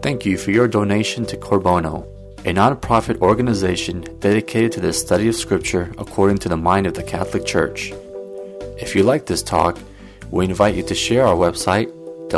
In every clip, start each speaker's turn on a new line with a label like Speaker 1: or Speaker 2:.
Speaker 1: Thank you for your donation to Corbono, a non-profit organization dedicated to the study of Scripture according to the mind of the Catholic Church. If you like this talk, we invite you to share our website,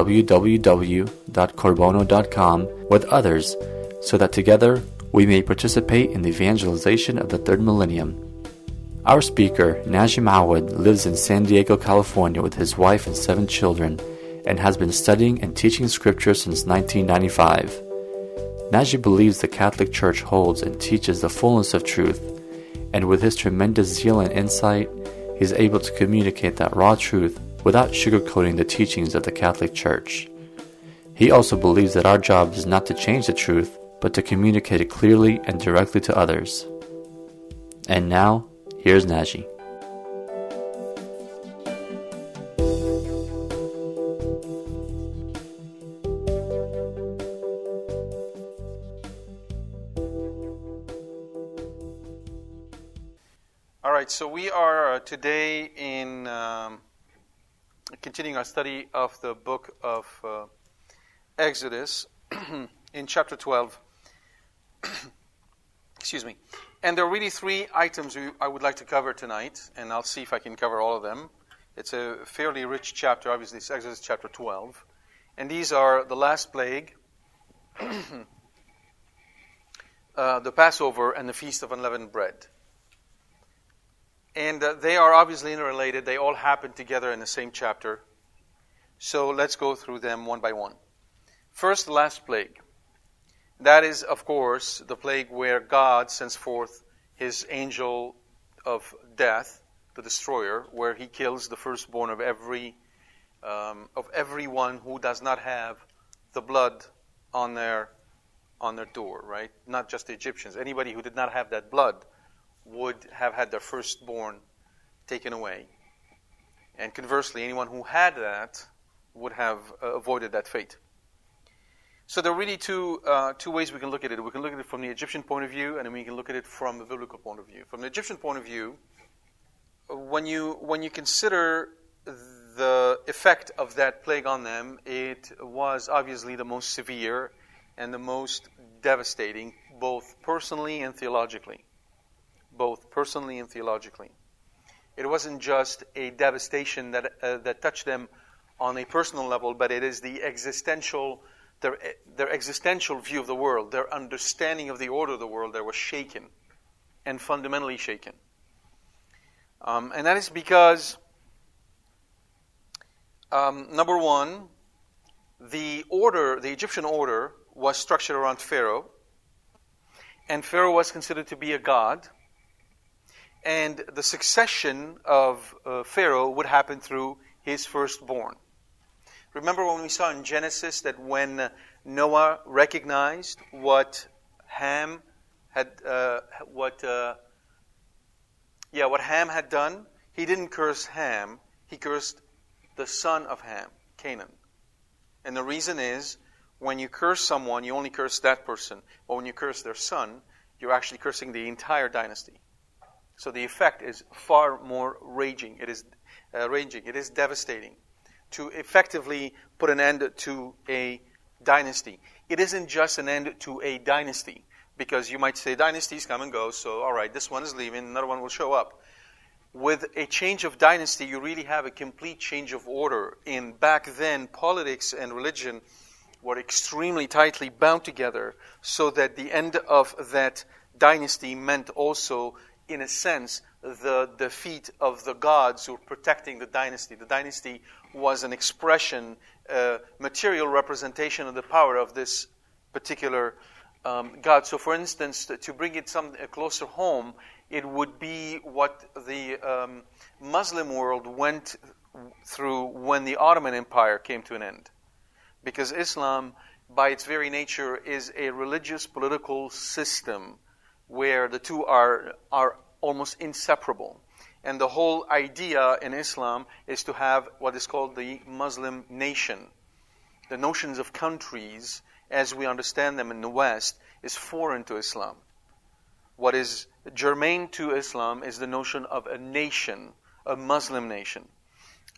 Speaker 1: www.corbono.com, with others so that together we may participate in the evangelization of the third millennium. Our speaker, Najim Awad, lives in San Diego, California with his wife and 7 children and has been studying and teaching Scripture since 1995. Najim believes the Catholic Church holds and teaches the fullness of truth, and with his tremendous zeal and insight, he is able to communicate that raw truth without sugarcoating the teachings of the Catholic Church. He also believes that our job is not to change the truth, but to communicate it clearly and directly to others. And now, here's Najim.
Speaker 2: All right, so we are today in continuing our study of the book of Exodus in chapter 12. Excuse me. And there are really 3 items I would like to cover tonight, and I'll see if I can cover all of them. It's a fairly rich chapter, obviously. It's Exodus chapter 12. And these are the last plague, the Passover, and the Feast of Unleavened Bread. And they are obviously interrelated. They all happen together in the same chapter. So let's go through them one by one. First, the last plague. That is, of course, the plague where God sends forth His angel of death, the destroyer, where He kills the firstborn of everyone who does not have the blood on their door, right? Not just the Egyptians. Anybody who did not have that blood would have had their firstborn taken away. And conversely, anyone who had that would have avoided that fate. So there are really two ways we can look at it. We can look at it from the Egyptian point of view, and then we can look at it from the biblical point of view. From the Egyptian point of view, when you consider the effect of that plague on them, it was obviously the most severe and the most devastating, both personally and theologically. It wasn't just a devastation that touched them on a personal level, but it is the existential, their existential view of the world, their understanding of the order of the world that was shaken, and fundamentally shaken. And that is because, number one, the Egyptian order was structured around Pharaoh, and Pharaoh was considered to be a god. And the succession of Pharaoh would happen through his firstborn. Remember when we saw in Genesis that when Noah recognized what Ham had done, he didn't curse Ham, he cursed the son of Ham, Canaan. And the reason is, when you curse someone, you only curse that person. But when you curse their son, you're actually cursing the entire dynasty. So the effect is far more raging. It is devastating to effectively put an end to a dynasty. It isn't just an end to a dynasty, because you might say dynasties come and go, so all right, this one is leaving, another one will show up. With a change of dynasty, you really have a complete change of order. In back then, politics and religion were extremely tightly bound together, so that the end of that dynasty meant also, in a sense, the defeat of the gods who were protecting the dynasty. The dynasty was an expression, material representation of the power of this particular god. So, for instance, to bring it closer home, it would be what the Muslim world went through when the Ottoman Empire came to an end. Because Islam, by its very nature, is a religious political system where the two are almost inseparable. And the whole idea in Islam is to have what is called the Muslim nation. The notions of countries, as we understand them in the West, is foreign to Islam. What is germane to Islam is the notion of a nation, a Muslim nation.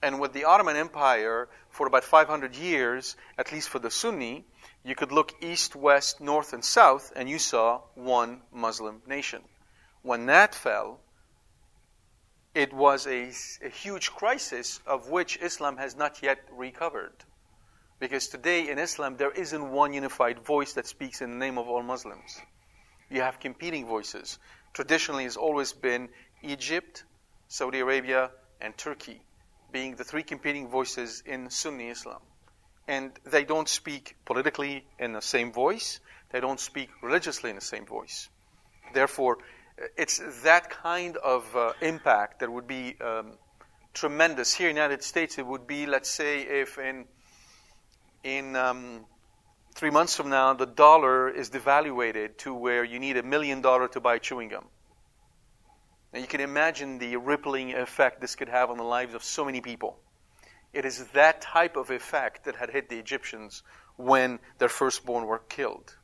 Speaker 2: And with the Ottoman Empire, for about 500 years, at least for the Sunni, you could look east, west, north, and south, and you saw one Muslim nation. When that fell, it was a huge crisis of which Islam has not yet recovered. Because today in Islam, there isn't one unified voice that speaks in the name of all Muslims. You have competing voices. Traditionally, it's always been Egypt, Saudi Arabia, and Turkey being the three competing voices in Sunni Islam. And they don't speak politically in the same voice. They don't speak religiously in the same voice. Therefore, it's that kind of impact that would be tremendous. Here in the United States, it would be, let's say, if in 3 months from now, the dollar is devaluated to where you need $1 million to buy chewing gum. And you can imagine the rippling effect this could have on the lives of so many people. It is that type of effect that had hit the Egyptians when their firstborn were killed.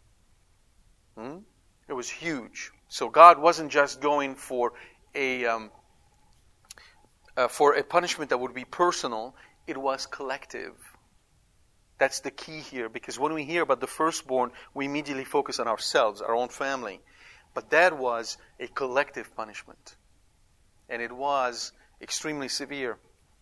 Speaker 2: It was huge. So God wasn't just going for a punishment that would be personal. It was collective. That's the key here, because when we hear about the firstborn, we immediately focus on ourselves, our own family. But that was a collective punishment. And it was extremely severe.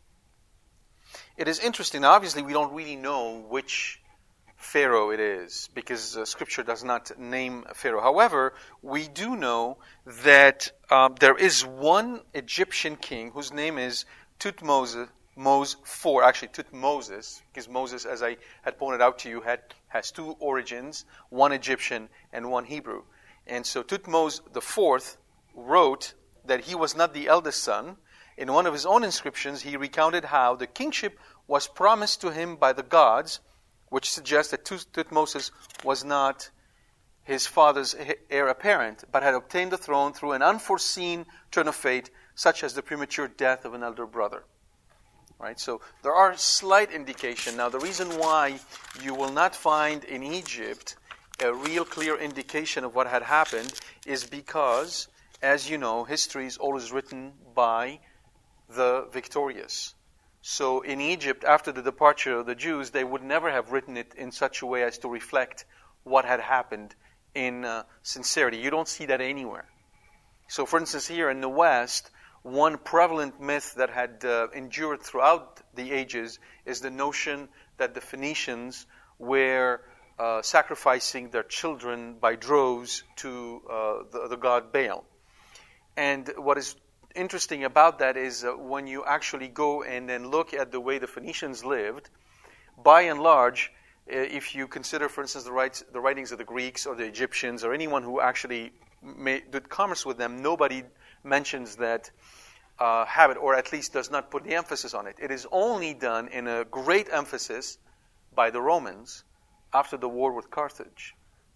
Speaker 2: It is interesting. Obviously, we don't really know which Pharaoh it is, because Scripture does not name Pharaoh. However, we do know that there is one Egyptian king whose name is Thutmose IV. Actually, Thutmoses, because Moses, as I had pointed out to you, has two origins, one Egyptian and one Hebrew. And so Thutmose IV wrote that he was not the eldest son. In one of his own inscriptions, he recounted how the kingship was promised to him by the gods, which suggests that Thutmose was not his father's heir apparent, but had obtained the throne through an unforeseen turn of fate, such as the premature death of an elder brother. Right? So there are slight indication. Now, the reason why you will not find in Egypt a real clear indication of what had happened is because, as you know, history is always written by the victorious. So in Egypt, after the departure of the Jews, they would never have written it in such a way as to reflect what had happened in sincerity. You don't see that anywhere. So for instance, here in the West, one prevalent myth that had endured throughout the ages is the notion that the Phoenicians were sacrificing their children by droves to the god Baal. And what is interesting about that is when you actually go and then look at the way the Phoenicians lived, by and large, if you consider, for instance, the writings of the Greeks or the Egyptians or anyone who actually did commerce with them, nobody mentions that habit, or at least does not put the emphasis on it. It is only done in a great emphasis by the Romans after the war with Carthage.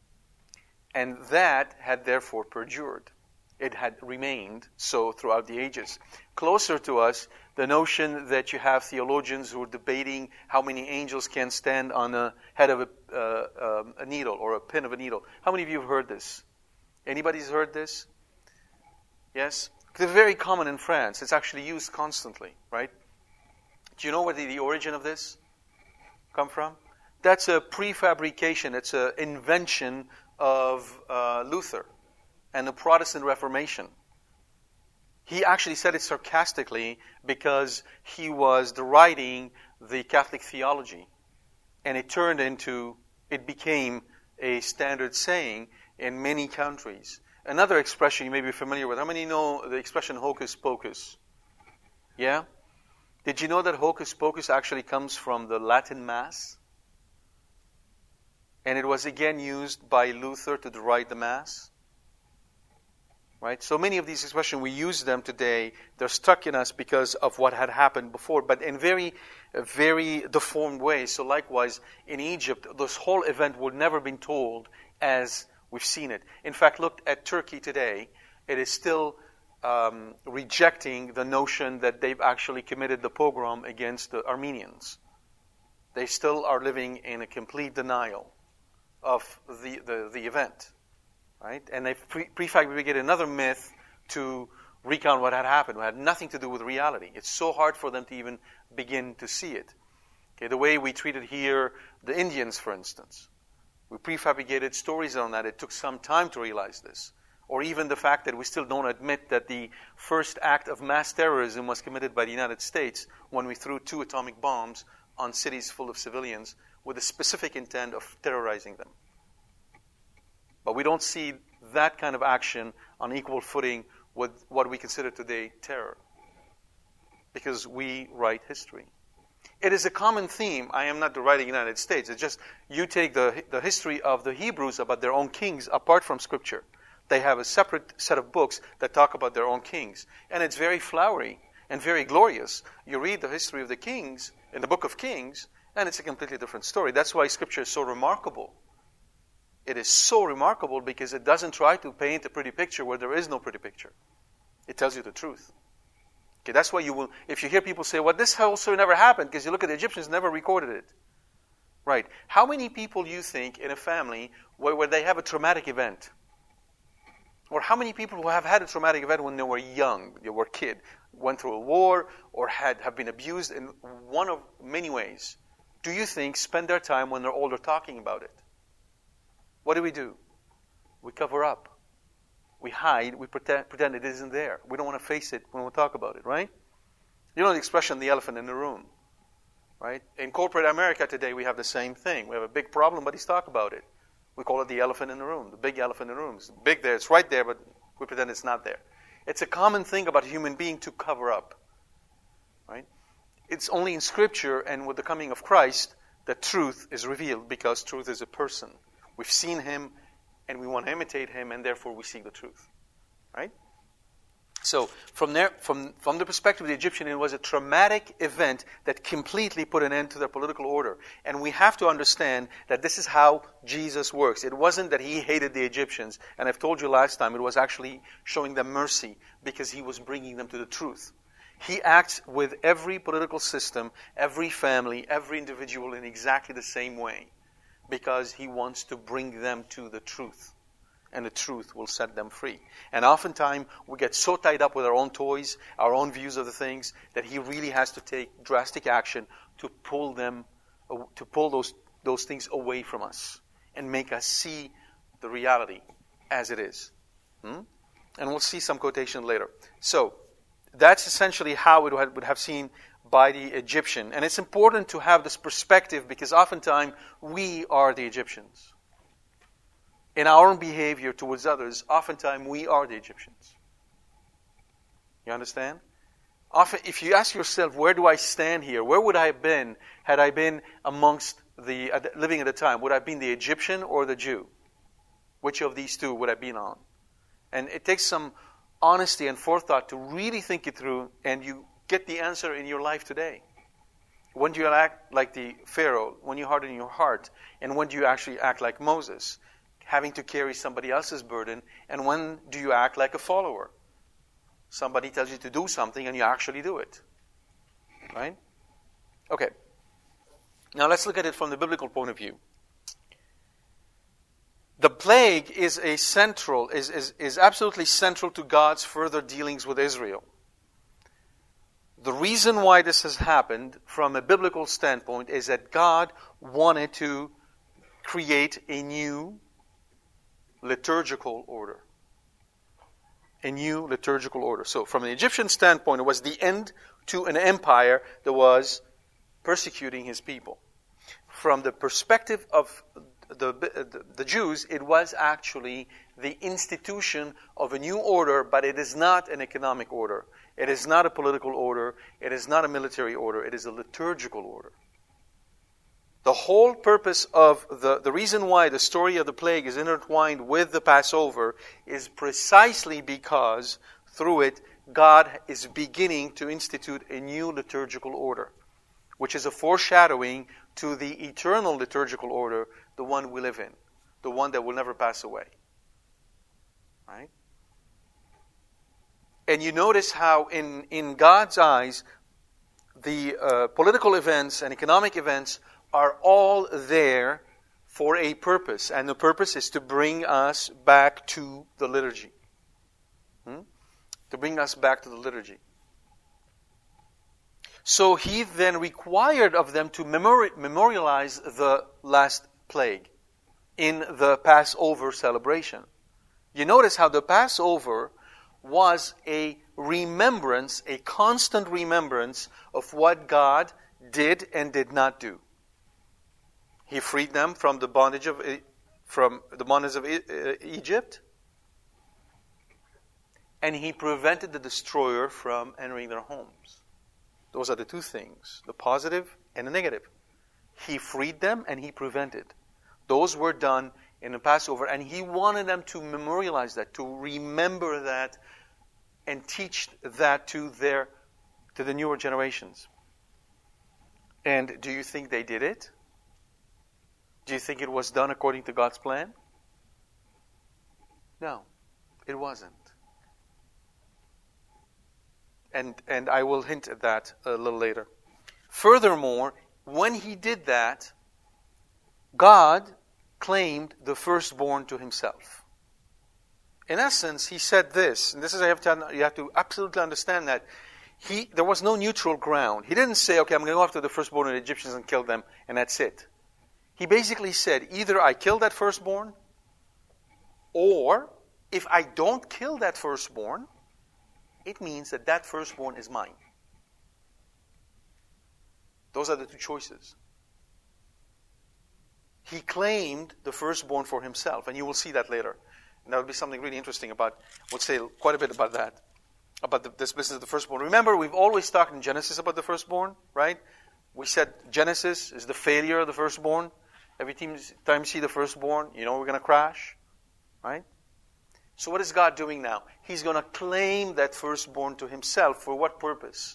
Speaker 2: And that had therefore perdured. It had remained so throughout the ages. Closer to us, the notion that you have theologians who are debating how many angels can stand on the head of a needle or a pin of a needle. How many of you have heard this? Anybody's heard this? Yes? It's very common in France. It's actually used constantly, right? Do you know where the origin of this come from? That's a prefabrication. It's an invention of Luther and the Protestant Reformation. He actually said it sarcastically because he was deriding the Catholic theology. And it became a standard saying in many countries. Another expression you may be familiar with. How many know the expression hocus pocus? Yeah? Did you know that hocus pocus actually comes from the Latin Mass? And it was again used by Luther to deride the Mass. Right? So many of these expressions, we use them today. They're stuck in us because of what had happened before, but in very deformed ways. So likewise, in Egypt, this whole event would never have been told as we've seen it. In fact, look at Turkey today. It is still rejecting the notion that they've actually committed the pogrom against the Armenians. They still are living in a complete denial of the event. Right? And they prefabricate another myth to recount what had happened. It had nothing to do with reality. It's so hard for them to even begin to see it. Okay, the way we treated here the Indians, for instance. We prefabricated stories on that. It took some time to realize this. Or even the fact that we still don't admit that the first act of mass terrorism was committed by the United States when we threw 2 atomic bombs on cities full of civilians with the specific intent of terrorizing them. But we don't see that kind of action on equal footing with what we consider today terror. Because we write history. It is a common theme. I am not writing United States. It's just you take the history of the Hebrews about their own kings apart from Scripture. They have a separate set of books that talk about their own kings. And it's very flowery and very glorious. You read the history of the kings in the book of Kings, and it's a completely different story. That's why Scripture is so remarkable. It is so remarkable because it doesn't try to paint a pretty picture where there is no pretty picture. It tells you the truth. Okay, that's why you will, if you hear people say, well, this also never happened, because you look at the Egyptians, never recorded it. Right. How many people you think in a family where they have a traumatic event? Or how many people who have had a traumatic event when they were young, they were a kid, went through a war, or have been abused in one of many ways, do you think spend their time when they're older talking about it? What do? We cover up. We hide. We pretend it isn't there. We don't want to face it when we talk about it, right? You know the expression, the elephant in the room, right? In corporate America today, we have the same thing. We have a big problem, but let's talk about it. We call it the elephant in the room, the big elephant in the room. It's big there, it's right there, but we pretend it's not there. It's a common thing about a human being to cover up, right? It's only in Scripture and with the coming of Christ that truth is revealed, because truth is a person. We've seen Him, and we want to imitate Him, and therefore we seek the truth, right? So from the perspective of the Egyptian, it was a traumatic event that completely put an end to their political order. And we have to understand that this is how Jesus works. It wasn't that He hated the Egyptians. And I've told you last time, it was actually showing them mercy because He was bringing them to the truth. He acts with every political system, every family, every individual in exactly the same way because He wants to bring them to the truth. And the truth will set them free. And oftentimes, we get so tied up with our own toys, our own views of the things, that He really has to take drastic action to pull those things away from us and make us see the reality as it is. And we'll see some quotation later. So, that's essentially how it would have seen by the Egyptian. And it's important to have this perspective because oftentimes, we are the Egyptians. In our own behavior towards others, oftentimes we are the Egyptians. You understand? Often, if you ask yourself, where do I stand here? Where would I have been had I been amongst living at the time? Would I have been the Egyptian or the Jew? Which of these two would I have been on? And it takes some honesty and forethought to really think it through, and you get the answer in your life today. When do you act like the Pharaoh? When you harden your heart? And when do you actually act like Moses? Having to carry somebody else's burden, and when do you act like a follower? Somebody tells you to do something and you actually do it. Right? Okay. Now let's look at it from the biblical point of view. The plague is absolutely central to God's further dealings with Israel. The reason why this has happened from a biblical standpoint is that God wanted to create a new liturgical order. A new liturgical order. So from an Egyptian standpoint, it was the end to an empire that was persecuting his people. From the perspective of the Jews, it was actually the institution of a new order, but it is not an economic order. It is not a political order. It is not a military order. It is a liturgical order. The whole purpose of the reason why the story of the plague is intertwined with the Passover is precisely because through it, God is beginning to institute a new liturgical order, which is a foreshadowing to the eternal liturgical order, the one we live in, the one that will never pass away. Right? And you notice how in God's eyes, the political events and economic events are all there for a purpose. And the purpose is to bring us back to the liturgy. to bring us back to the liturgy. So he then required of them to memorialize the last plague in the Passover celebration. You notice how the Passover was a remembrance, a constant remembrance of what God did and did not do. He freed them from the bondage of Egypt, and he prevented the destroyer from entering their homes. Those are the two things, the positive and the negative. He freed them and he prevented. Those were done in the Passover, and he wanted them to memorialize that, to remember that, and teach that to the newer generations. And do you think they did it? Do you think it was done according to God's plan? No, it wasn't. And I will hint at that a little later. Furthermore, when he did that, God claimed the firstborn to himself. In essence, he said this, and this is you have to absolutely understand that there was no neutral ground. He didn't say, okay, I'm going to go after the firstborn of the Egyptians and kill them, and that's it. He basically said, either I kill that firstborn, or if I don't kill that firstborn, it means that that firstborn is mine. Those are the two choices. He claimed the firstborn for himself, and you will see that later. And that will be something really interesting about, we'll say quite a bit about that, about this business of the firstborn. Remember, we've always talked in Genesis about the firstborn, right? We said Genesis is the failure of the firstborn. Every time you see the firstborn, you know we're going to crash, right? So what is God doing now? He's going to claim that firstborn to himself. For what purpose?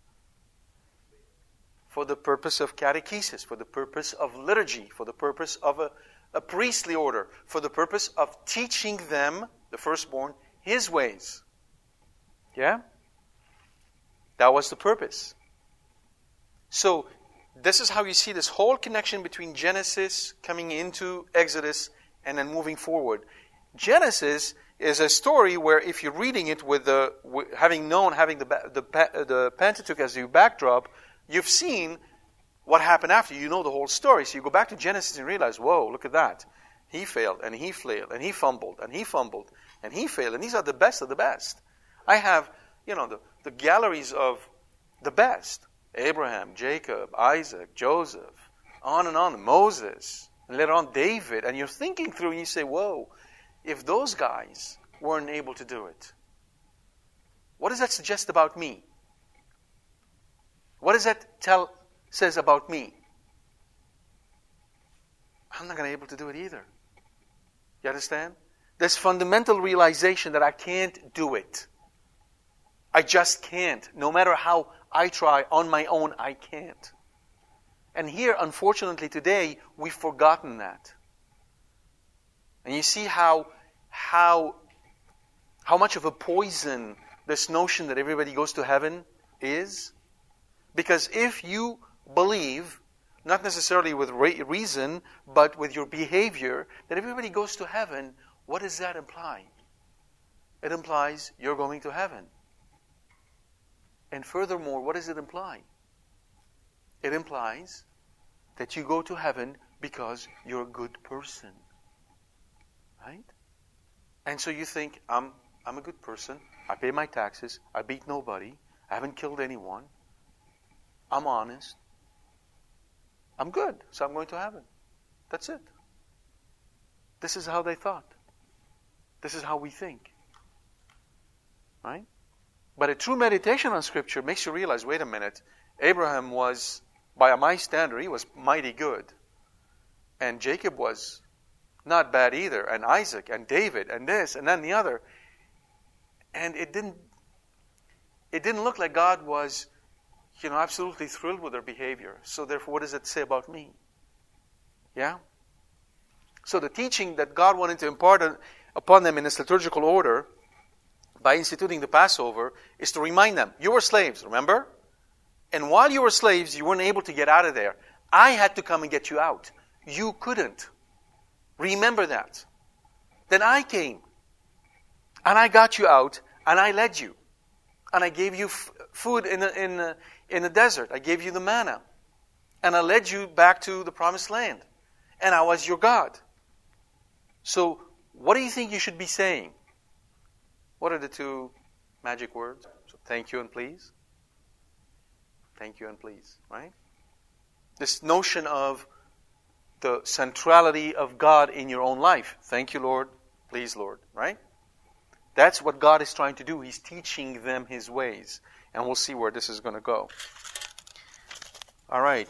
Speaker 2: For the purpose of catechesis, for the purpose of liturgy, for the purpose of a priestly order, for the purpose of teaching them, the firstborn, his ways. Yeah? That was the purpose. So, this is how you see this whole connection between Genesis coming into Exodus and then moving forward. Genesis is a story where if you're reading it with having the Pentateuch as your backdrop, you've seen what happened after. You know the whole story. So you go back to Genesis and realize, whoa, look at that. He failed, and he flailed, and he fumbled, and he fumbled, and he failed. And these are the best of the best. I have, the galleries of the best. Abraham, Jacob, Isaac, Joseph, on and on, Moses, and later on David. And you're thinking through and you say, whoa, if those guys weren't able to do it, what does that suggest about me? What does that says about me? I'm not going to be able to do it either. You understand? This fundamental realization that I can't do it. I just can't. No matter how I try on my own, I can't. And here, unfortunately, today, we've forgotten that. And you see how much of a poison this notion that everybody goes to heaven is? Because if you believe, not necessarily with reason, but with your behavior, that everybody goes to heaven, what does that imply? It implies you're going to heaven. And furthermore, what does it imply? It implies that you go to heaven because you're a good person. Right? And so you think, I'm a good person. I pay my taxes. I beat nobody. I haven't killed anyone. I'm honest. I'm good, so I'm going to heaven. That's it. This is how they thought. This is how we think. Right? But a true meditation on Scripture makes you realize, wait a minute, Abraham was, by my standard, he was mighty good. And Jacob was not bad either. And Isaac and David and this and then the other. And it didn't look like God was, absolutely thrilled with their behavior. So therefore, what does it say about me? Yeah? So the teaching that God wanted to impart upon them in this liturgical order by instituting the Passover is to remind them, you were slaves, remember? And while you were slaves, you weren't able to get out of there. I had to come and get you out. You couldn't. Remember that. Then I came, and I got you out, and I led you. And I gave you food in the desert. I gave you the manna. And I led you back to the promised land. And I was your God. So, what do you think you should be saying? What are the two magic words? So, thank you and please. Thank you and please, right? This notion of the centrality of God in your own life. Thank you, Lord. Please, Lord, right? That's what God is trying to do. He's teaching them His ways. And we'll see where this is going to go. All right.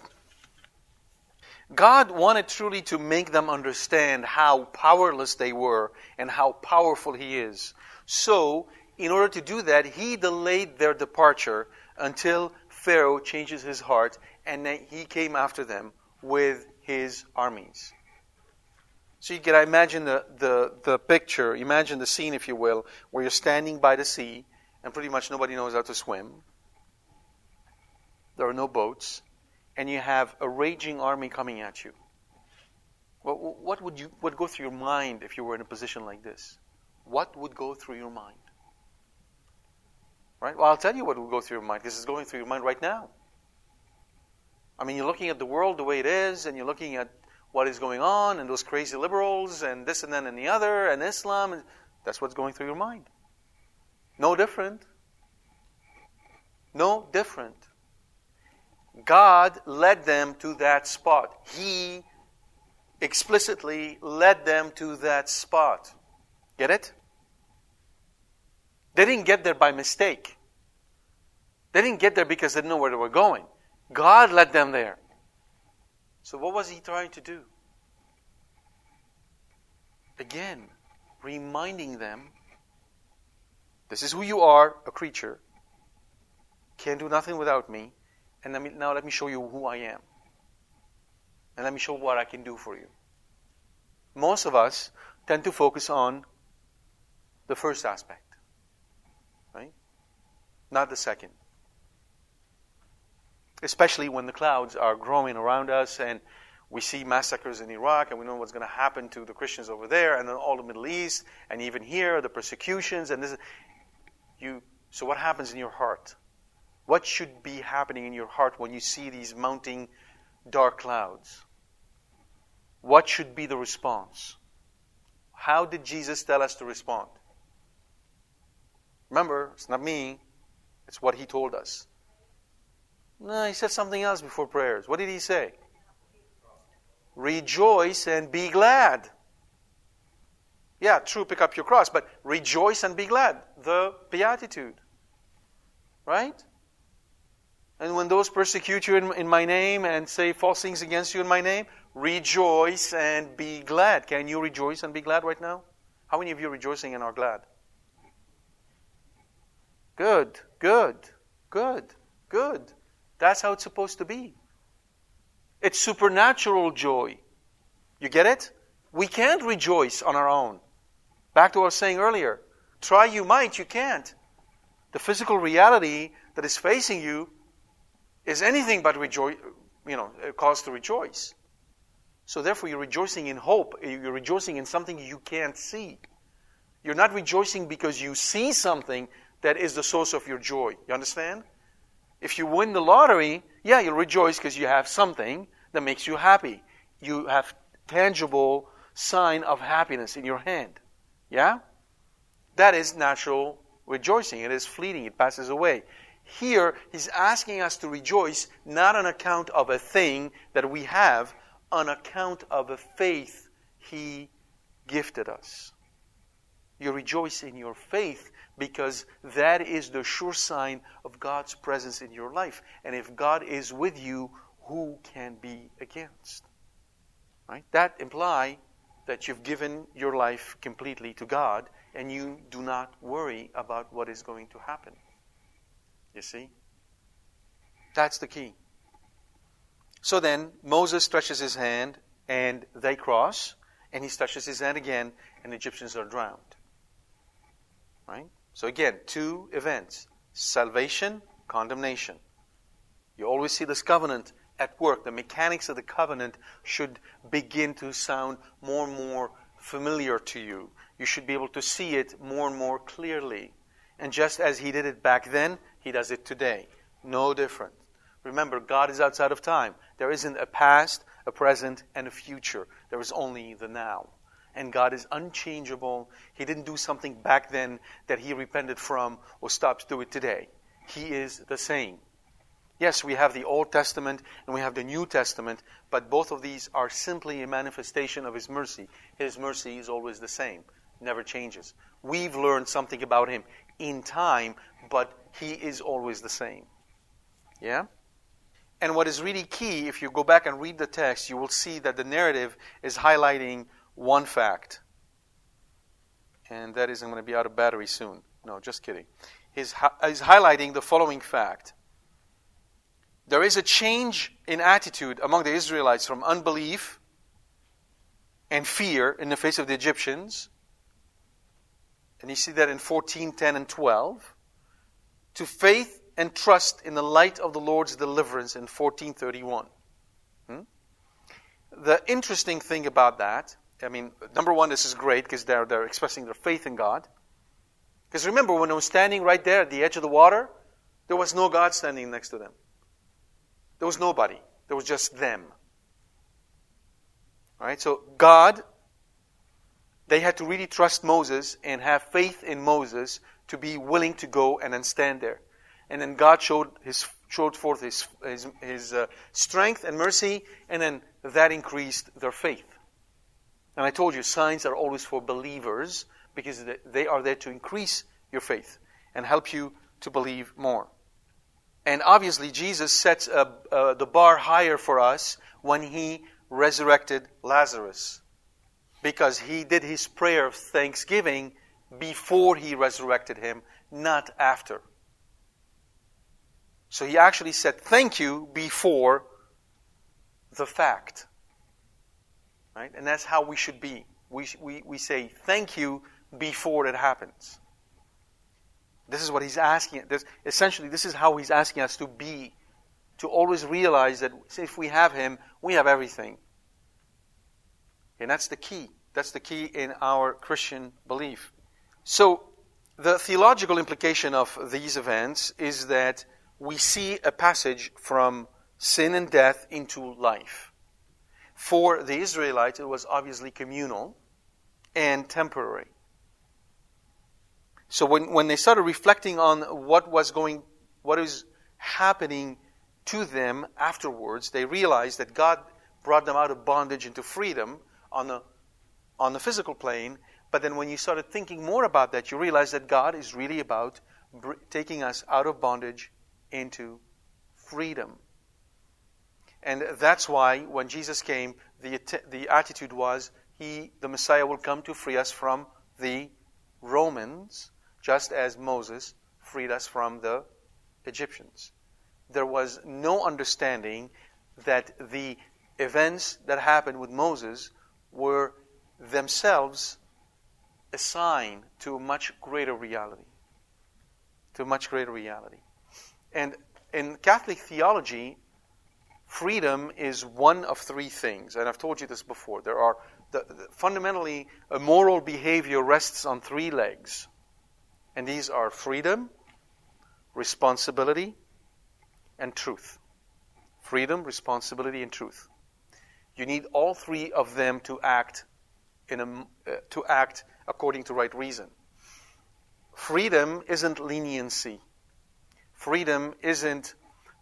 Speaker 2: God wanted truly to make them understand how powerless they were and how powerful He is. So, in order to do that, He delayed their departure until Pharaoh changes his heart and then he came after them with his armies. So you can imagine the picture, imagine the scene, if you will, where you're standing by the sea and pretty much nobody knows how to swim. There are no boats. And you have a raging army coming at you. What would go through your mind if you were in a position like this? What would go through your mind? Right? Well, I'll tell you what will go through your mind, because it's going through your mind right now. I mean, you're looking at the world the way it is, and you're looking at what is going on, and those crazy liberals, and this and that and the other, and Islam. And that's what's going through your mind. No different. No different. God led them to that spot. He explicitly led them to that spot. Get it? They didn't get there by mistake. They didn't get there because they didn't know where they were going. God led them there. So what was He trying to do? Again, reminding them, this is who you are, a creature. Can't do nothing without me. And now let me show you who I am. And let me show what I can do for you. Most of us tend to focus on the first aspect. Right? Not the second. Especially when the clouds are growing around us and we see massacres in Iraq and we know what's going to happen to the Christians over there and then all the Middle East and even here, the persecutions and this. So what happens in your heart? What should be happening in your heart when you see these mounting dark clouds? What should be the response? How did Jesus tell us to respond? Remember, it's not me. It's what He told us. No, He said something else before prayers. What did He say? Rejoice and be glad. Yeah, true, pick up your cross, but rejoice and be glad. The Beatitude. Right? And when those persecute you in my name and say false things against you in my name, rejoice and be glad. Can you rejoice and be glad right now? How many of you are rejoicing and are glad? Good, good, good, good. That's how it's supposed to be. It's supernatural joy. You get it? We can't rejoice on our own. Back to what I was saying earlier. Try you might, you can't. The physical reality that is facing you is anything but cause to rejoice. So therefore you're rejoicing in hope. You're rejoicing in something you can't see. You're not rejoicing because you see something that is the source of your joy. You understand? If you win the lottery, yeah, you'll rejoice because you have something that makes you happy. You have tangible sign of happiness in your hand. Yeah? That is natural rejoicing. It is fleeting. It passes away. Here, He's asking us to rejoice not on account of a thing that we have, on account of a faith He gifted us. You rejoice in your faith because that is the sure sign of God's presence in your life. And if God is with you, who can be against? Right? That implies that you've given your life completely to God and you do not worry about what is going to happen. You see? That's the key. So then, Moses stretches his hand and they cross, and he stretches his hand again and the Egyptians are drowned. Right? So again, two events. Salvation, condemnation. You always see this covenant at work. The mechanics of the covenant should begin to sound more and more familiar to you. You should be able to see it more and more clearly. And just as He did it back then, He does it today. No different. Remember, God is outside of time. There isn't a past, a present, and a future. There is only the now. And God is unchangeable. He didn't do something back then that He repented from or stops doing it today. He is the same. Yes, we have the Old Testament and we have the New Testament, but both of these are simply a manifestation of His mercy. His mercy is always the same, never changes. We've learned something about Him in time, but He is always the same. Yeah? And what is really key, if you go back and read the text, you will see that the narrative is highlighting one fact. And that is, I'm going to be out of battery soon. No, just kidding. He's highlighting the following fact. There is a change in attitude among the Israelites from unbelief and fear in the face of the Egyptians. And you see that in 14:10 and 12. To faith and trust in the light of the Lord's deliverance in 14:31. The interesting thing about that, I mean, number one, this is great because they're expressing their faith in God. Because remember, when I was standing right there at the edge of the water, there was no God standing next to them. There was nobody. There was just them. All right, so God, they had to really trust Moses and have faith in Moses to be willing to go and then stand there. And then God showed forth His strength and mercy, and then that increased their faith. And I told you, signs are always for believers because they are there to increase your faith and help you to believe more. And obviously, Jesus sets the bar higher for us when He resurrected Lazarus, because He did His prayer of thanksgiving before He resurrected him, not after. So He actually said thank you before the fact. Right? And that's how we should be. We say thank you before it happens. This is what He's asking. Essentially, this is how He's asking us to be. To always realize that if we have Him, we have everything. And that's the key. That's the key in our Christian belief. So, the theological implication of these events is that we see a passage from sin and death into life. For the Israelites, it was obviously communal and temporary. So when they started reflecting on what is happening to them afterwards, they realized that God brought them out of bondage into freedom on the physical plane. But then when you started thinking more about that, you realize that God is really about taking us out of bondage into freedom. And that's why when Jesus came, the attitude was, the Messiah will come to free us from the Romans, just as Moses freed us from the Egyptians. There was no understanding that the events that happened with Moses were themselves a sign to a much greater reality. To a much greater reality. And in Catholic theology, freedom is one of three things. And I've told you this before. There are fundamentally, a moral behavior rests on three legs. And these are freedom, responsibility, and truth. Freedom, responsibility, and truth. You need all three of them to act according to right reason. Freedom isn't leniency. Freedom isn't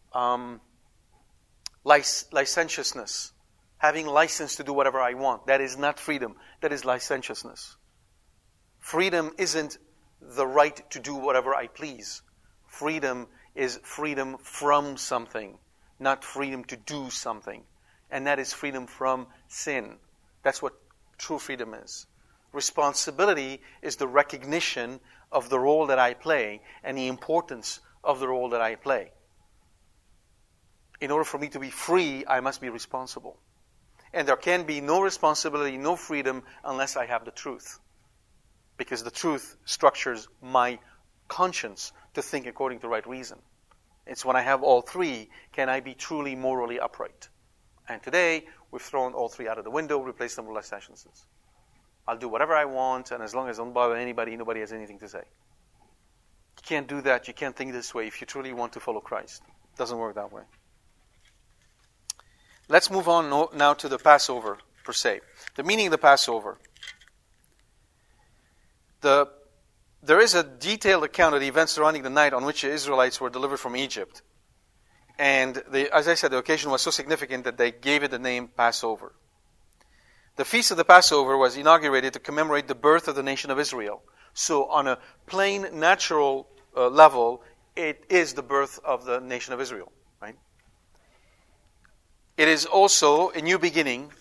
Speaker 2: licentiousness. Having license to do whatever I want. That is not freedom. That is licentiousness. Freedom isn't the right to do whatever I please. Freedom is freedom from something, not freedom to do something. And that is freedom from sin. That's what true freedom is. Responsibility is the recognition of the role that I play and the importance of the role that I play. In order for me to be free, I must be responsible. And there can be no responsibility, no freedom, unless I have the truth. Because the truth structures my conscience to think according to right reason. It's when I have all three, can I be truly morally upright. And today, we've thrown all three out of the window, replaced them with licentiousness. I'll do whatever I want, and as long as I don't bother anybody, nobody has anything to say. can't do that. You can't think this way if you truly want to follow Christ. It doesn't work that way. Let's move on now to the Passover, per se. The meaning of the Passover. There is a detailed account of the events surrounding the night on which the Israelites were delivered from Egypt. And as I said, the occasion was so significant that they gave it the name Passover. The Feast of the Passover was inaugurated to commemorate the birth of the nation of Israel. So on a plain, natural level, it is the birth of the nation of Israel. Right? It is also a new beginning,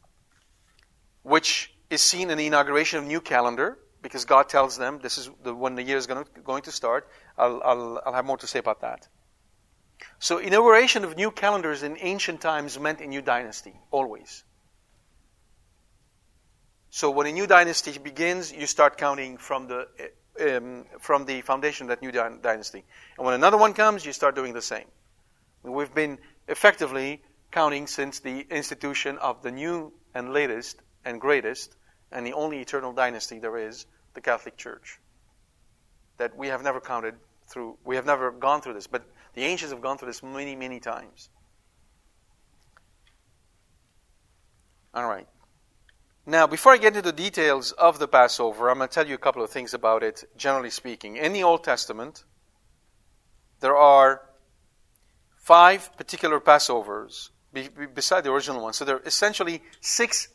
Speaker 2: which is seen in the inauguration of a new calendar, because God tells them this is when the year is going to start. I'll have more to say about that. So inauguration of new calendars in ancient times meant a new dynasty, always. So when a new dynasty begins, you start counting from the foundation of that new dynasty. And when another one comes, you start doing the same. We've been effectively counting since the institution of the new and latest and greatest and the only eternal dynasty there is, the Catholic Church. That we have never counted through, we have never gone through this, but the ancients have gone through this many, many times. All right. Now, before I get into the details of the Passover, I'm going to tell you a couple of things about it, generally speaking. In the Old Testament, there are 5 particular Passovers beside the original one. So there are essentially 6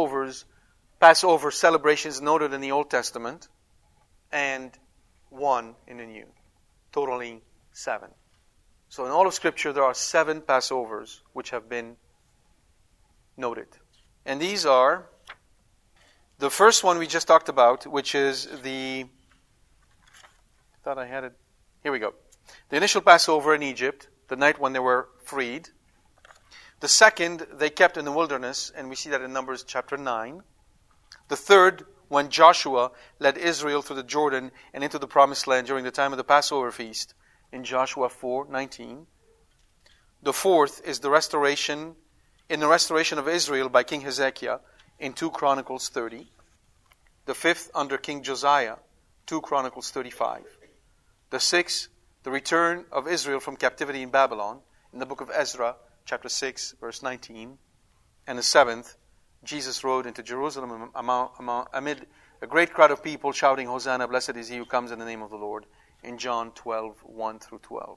Speaker 2: Passover celebrations noted in the Old Testament and 1 in the New, totaling 7. So in all of Scripture, there are 7 Passovers which have been noted. And these are the first one we just talked about, which is I thought I had it. Here we go. The initial Passover in Egypt, the night when they were freed. The second, they kept in the wilderness, and we see that in Numbers chapter 9. The third, when Joshua led Israel through the Jordan and into the Promised Land during the time of the Passover feast, in Joshua 4:19. The fourth is the restoration of Israel by King Hezekiah in 2 Chronicles 30. The fifth under King Josiah, 2 Chronicles 35. The sixth, the return of Israel from captivity in Babylon, in the book of Ezra, chapter 6, verse 19. And the seventh, Jesus rode into Jerusalem amid a great crowd of people shouting, Hosanna, blessed is he who comes in the name of the Lord, in John 12, 1 through 12.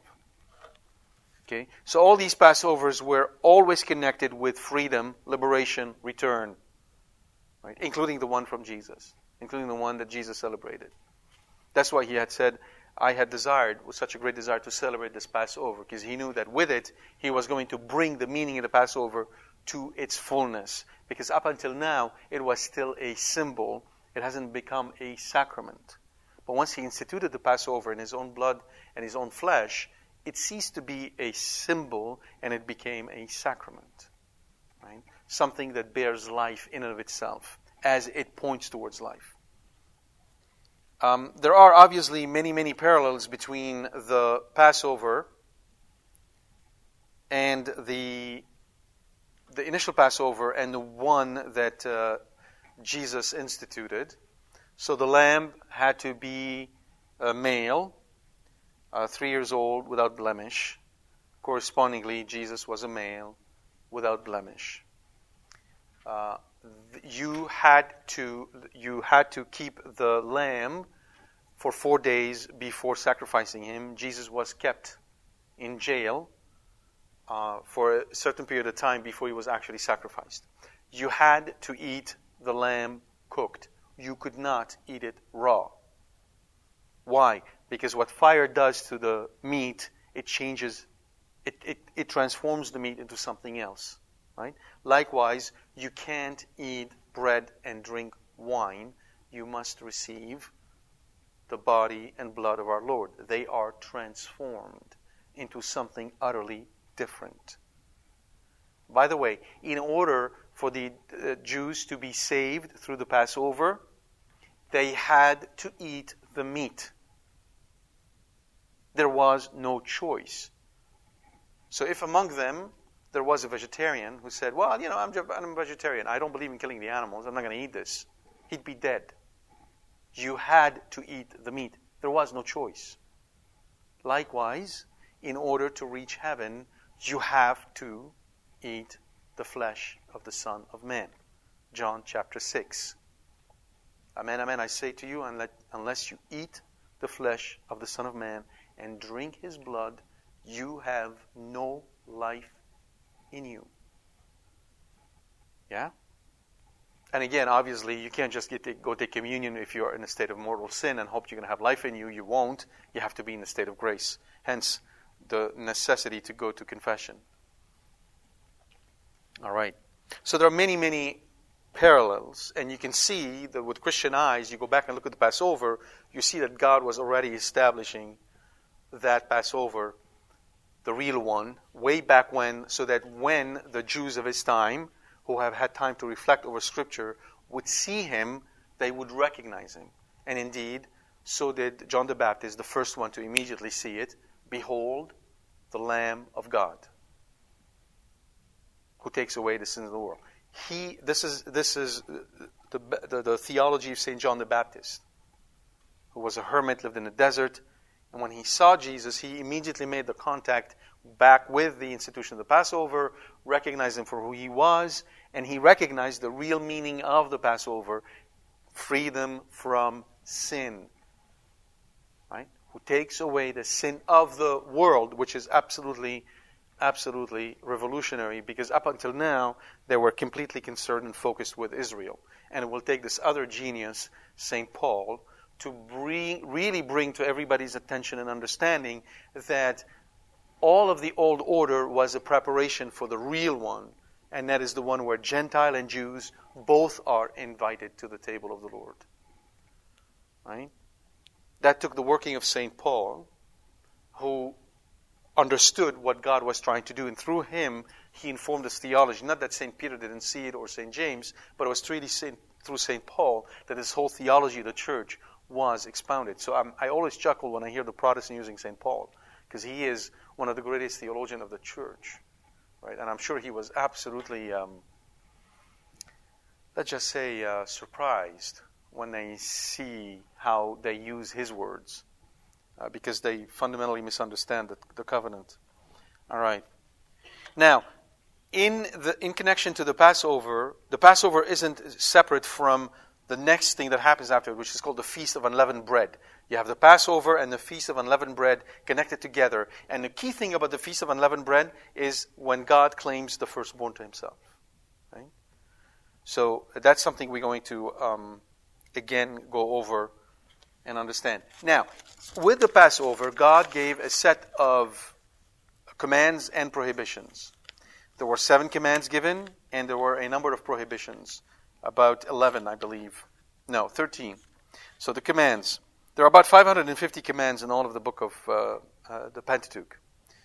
Speaker 2: Okay, so all these Passovers were always connected with freedom, liberation, return, right? Including the one from Jesus, including the one that Jesus celebrated. That's why he had said, I had desired, with such a great desire, to celebrate this Passover, because he knew that with it, he was going to bring the meaning of the Passover to its fullness. Because up until now, it was still a symbol. It hasn't become a sacrament. But once he instituted the Passover in his own blood and his own flesh, it ceased to be a symbol and it became a sacrament. Right? Something that bears life in and of itself as it points towards life. There are obviously many, many parallels between the Passover and the initial Passover and the one that Jesus instituted. So the lamb had to be a male, 3 years old, without blemish. Correspondingly, Jesus was a male without blemish. You had to keep the lamb for 4 days before sacrificing him. Jesus was kept in jail for a certain period of time before he was actually sacrificed. You had to eat the lamb cooked. You could not eat it raw. Why? Because what fire does to the meat, it changes, it transforms the meat into something else. Right? Likewise, you can't eat bread and drink wine. You must receive the body and blood of our Lord. They are transformed into something utterly different. By the way, in order for the Jews to be saved through the Passover, they had to eat the meat. There was no choice. So if among them there was a vegetarian who said, well, I'm a vegetarian. I don't believe in killing the animals. I'm not going to eat this. He'd be dead. You had to eat the meat. There was no choice. Likewise, in order to reach heaven, you have to eat the flesh of the Son of Man. John chapter 6. Amen, amen, I say to you, unless you eat the flesh of the Son of Man and drink His blood, you have no life in you. Yeah? And again, obviously, you can't just go take communion if you're in a state of mortal sin and hope you're going to have life in you. You won't. You have to be in a state of grace. Hence, the necessity to go to confession. All right. So there are many, many parallels. And you can see that with Christian eyes, you go back and look at the Passover, you see that God was already establishing that Passover, the real one, way back when, so that when the Jews of His time, who have had time to reflect over Scripture, would see Him, they would recognize Him. And indeed, so did John the Baptist, the first one to immediately see it. Behold, the Lamb of God, who takes away the sins of the world. This is the theology of St. John the Baptist, who was a hermit, lived in the desert, and when he saw Jesus, he immediately made the contact back with the institution of the Passover, recognized Him for who He was, and he recognized the real meaning of the Passover, freedom from sin. Right? Who takes away the sin of the world, which is absolutely revolutionary, because up until now, they were completely concerned and focused with Israel. And it will take this other genius, St. Paul, to really bring to everybody's attention and understanding that all of the old order was a preparation for the real one, and that is the one where Gentile and Jews both are invited to the table of the Lord. Right? That took the working of St. Paul, who understood what God was trying to do, and through him, he informed his theology. Not that St. Peter didn't see it or St. James, but it was really through St. Paul that his whole theology of the church was expounded. So I always chuckle when I hear the Protestant using St. Paul, because he is one of the greatest theologians of the church. Right? And I'm sure he was absolutely, let's just say, surprised when they see how they use his words, because they fundamentally misunderstand the covenant. All right. Now, in connection to the Passover isn't separate from the next thing that happens after, which is called the Feast of Unleavened Bread. You have the Passover and the Feast of Unleavened Bread connected together. And the key thing about the Feast of Unleavened Bread is when God claims the firstborn to Himself. Right? So that's something we're going to, again, go over and understand. Now, with the Passover, God gave a set of commands and prohibitions. There were 7 commands given, and there were a number of prohibitions. About 11, I believe. No, 13. So the commands. There are about 550 commands in all of the book of the Pentateuch.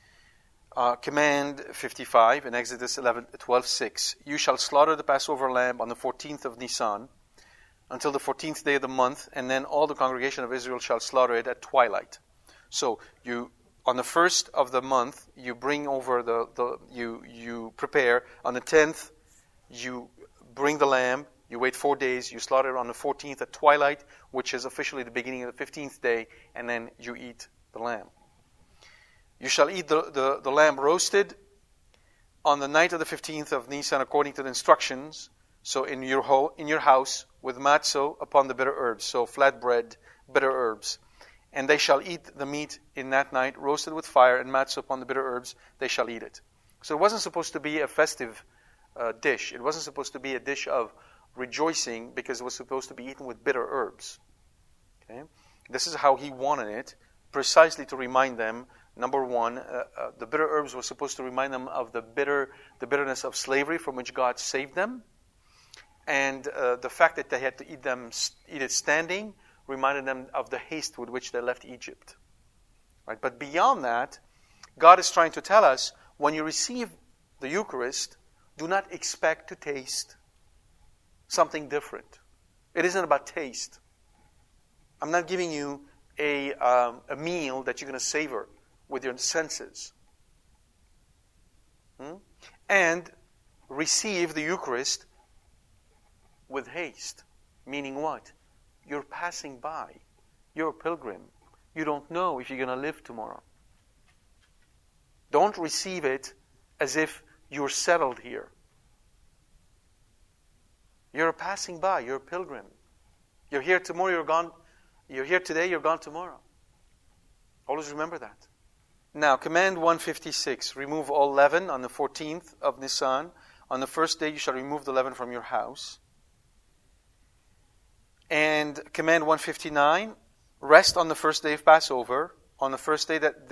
Speaker 2: Command 55 in Exodus 12:6. You shall slaughter the Passover lamb on the 14th of Nisan until the 14th day of the month, and then all the congregation of Israel shall slaughter it at twilight. So on the first of the month, you bring over you prepare. On the 10th, you bring the lamb, you wait 4 days, you slaughter it on the 14th at twilight, which is officially the beginning of the 15th day, and then you eat the lamb. You shall eat the lamb roasted on the night of the 15th of Nisan according to the instructions, so in your house with matzo upon the bitter herbs, so flat bread, bitter herbs. And they shall eat the meat in that night, roasted with fire, and matzo upon the bitter herbs, they shall eat it. So it wasn't supposed to be a festive dish. It wasn't supposed to be a dish of rejoicing, because it was supposed to be eaten with bitter herbs. Okay? This is how he wanted it, precisely to remind them, number one, the bitter herbs were supposed to remind them of the bitterness of slavery from which God saved them, and the fact that they had to eat it standing reminded them of the haste with which they left Egypt. Right? But beyond that, God is trying to tell us, when you receive the Eucharist, do not expect to taste something different. It isn't about taste. I'm not giving you a meal that you're going to savor with your senses. And receive the Eucharist with haste. Meaning what? You're passing by. You're a pilgrim. You don't know if you're going to live tomorrow. Don't receive it as if you're settled here. You're passing by. You're a pilgrim. You're here tomorrow, you're gone. You're here today, you're gone tomorrow. Always remember that. Now, command 156. Remove all leaven on the 14th of Nisan. On the first day you shall remove the leaven from your house. And command 159. Rest on the first day of Passover. On the first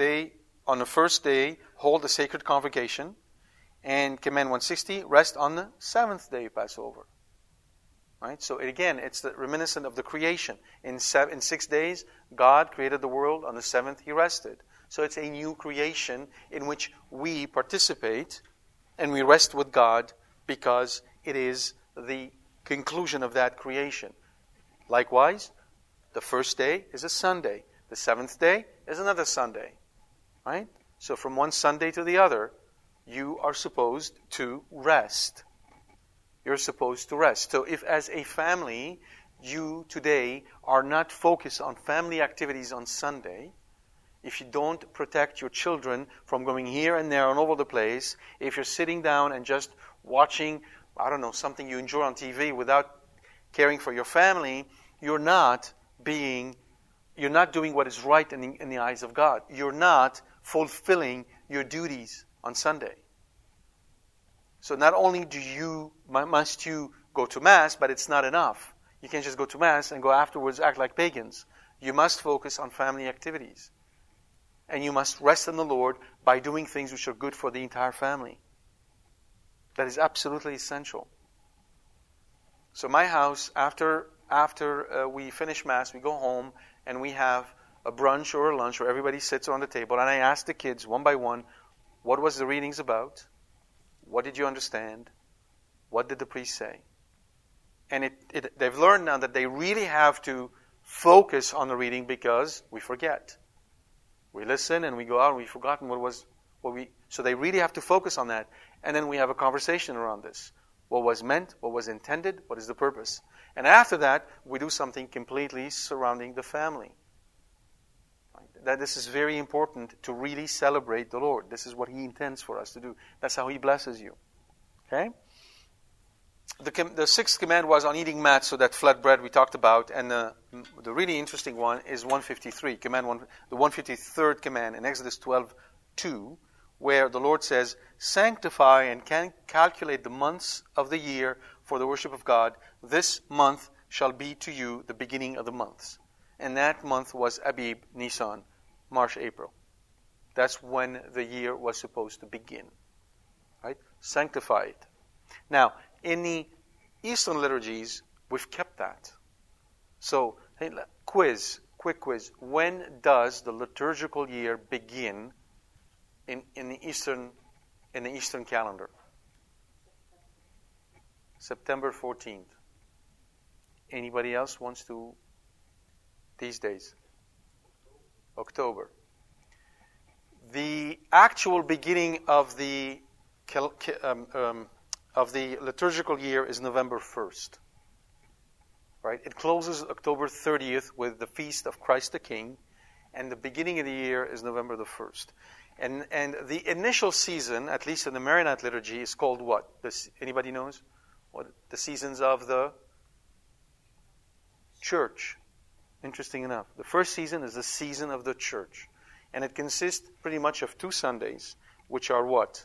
Speaker 2: day hold a sacred convocation. And command 160. Rest on the 7th day of Passover. Right? So again, it's the reminiscent of the creation. In 6 days, God created the world. On the 7th, He rested. So it's a new creation in which we participate and we rest with God because it is the conclusion of that creation. Likewise, the first day is a Sunday. The 7th day is another Sunday. Right? So from one Sunday to the other, you are supposed to rest. You're supposed to rest. So if as a family, you today are not focused on family activities on Sunday, if you don't protect your children from going here and there and all over the place, if you're sitting down and just watching, something you enjoy on TV without caring for your family, you're not doing what is right in the eyes of God. You're not fulfilling your duties on Sunday. So not only must you go to Mass, but it's not enough. You can't just go to Mass and go afterwards act like pagans. You must focus on family activities. And you must rest in the Lord by doing things which are good for the entire family. That is absolutely essential. So my house, after we finish Mass, we go home and we have a brunch or a lunch where everybody sits on the table. And I ask the kids one by one, what was the readings about? What did you understand? What did the priest say? And they've learned now that they really have to focus on the reading because we forget. We listen and we go out and we've forgotten so they really have to focus on that. And then we have a conversation around this. What was meant? What was intended? What is the purpose? And after that, we do something completely surrounding the family. That this is very important to really celebrate the Lord. This is what He intends for us to do. That's how He blesses you. Okay? The sixth command was on eating mats, so that flat bread we talked about. And the really interesting one is 153, the 153rd command in Exodus 12:2, where the Lord says, sanctify and calculate the months of the year for the worship of God. This month shall be to you the beginning of the months. And that month was Abib, Nisan, March, April. That's when the year was supposed to begin. Right? Sanctify it. Now, in the Eastern liturgies, we've kept that. So, quick quiz. When does the liturgical year begin in the Eastern calendar? September 14th. Anybody else wants to? These days? October. The actual beginning of the liturgical year is November 1st. Right? It closes October 30th with the Feast of Christ the King, and the beginning of the year is November the 1st. And the initial season, at least in the Maronite liturgy, is called what? Anybody knows? What the seasons of the church? Interesting enough. The first season is the season of the church. And it consists pretty much of 2 Sundays, which are what?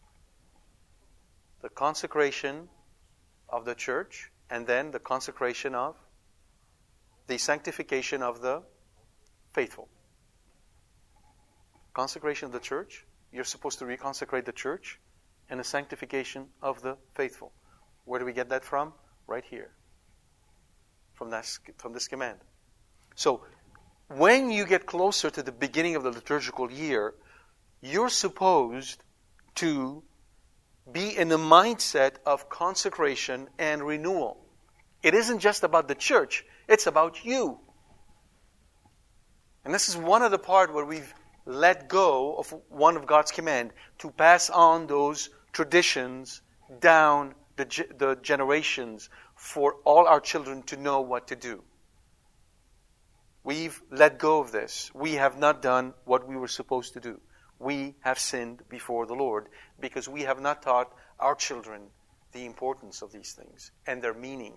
Speaker 2: The consecration of the church, and then the consecration of the sanctification of the faithful. Consecration of the church, you're supposed to reconsecrate the church, and the sanctification of the faithful. Where do we get that from? Right here. From this command. So, when you get closer to the beginning of the liturgical year, you're supposed to be in the mindset of consecration and renewal. It isn't just about the church, it's about you. And this is one of the part where we've let go of one of God's command to pass on those traditions down the generations for all our children to know what to do. We've let go of this. We have not done what we were supposed to do. We have sinned before the Lord because we have not taught our children the importance of these things and their meaning.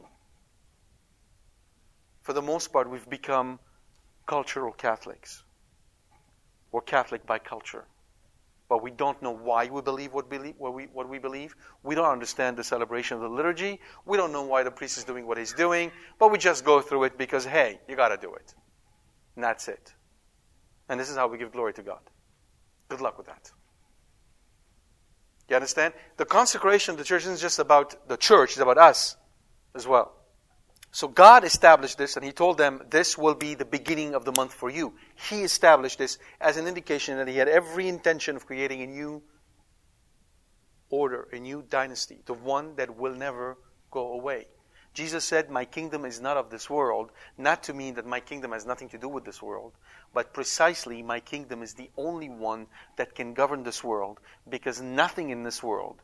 Speaker 2: For the most part, we've become cultural Catholics. We're Catholic by culture. But we don't know why we believe what we believe. We don't understand the celebration of the liturgy. We don't know why the priest is doing what he's doing. But we just go through it because, hey, you got to do it. And that's it. And this is how we give glory to God. Good luck with that. You understand? The consecration of the church isn't just about the church. It's about us as well. So God established this, and He told them, this will be the beginning of the month for you. He established this as an indication that He had every intention of creating a new order, a new dynasty, the one that will never go away. Jesus said, my kingdom is not of this world, not to mean that my kingdom has nothing to do with this world, but precisely my kingdom is the only one that can govern this world, because nothing in this world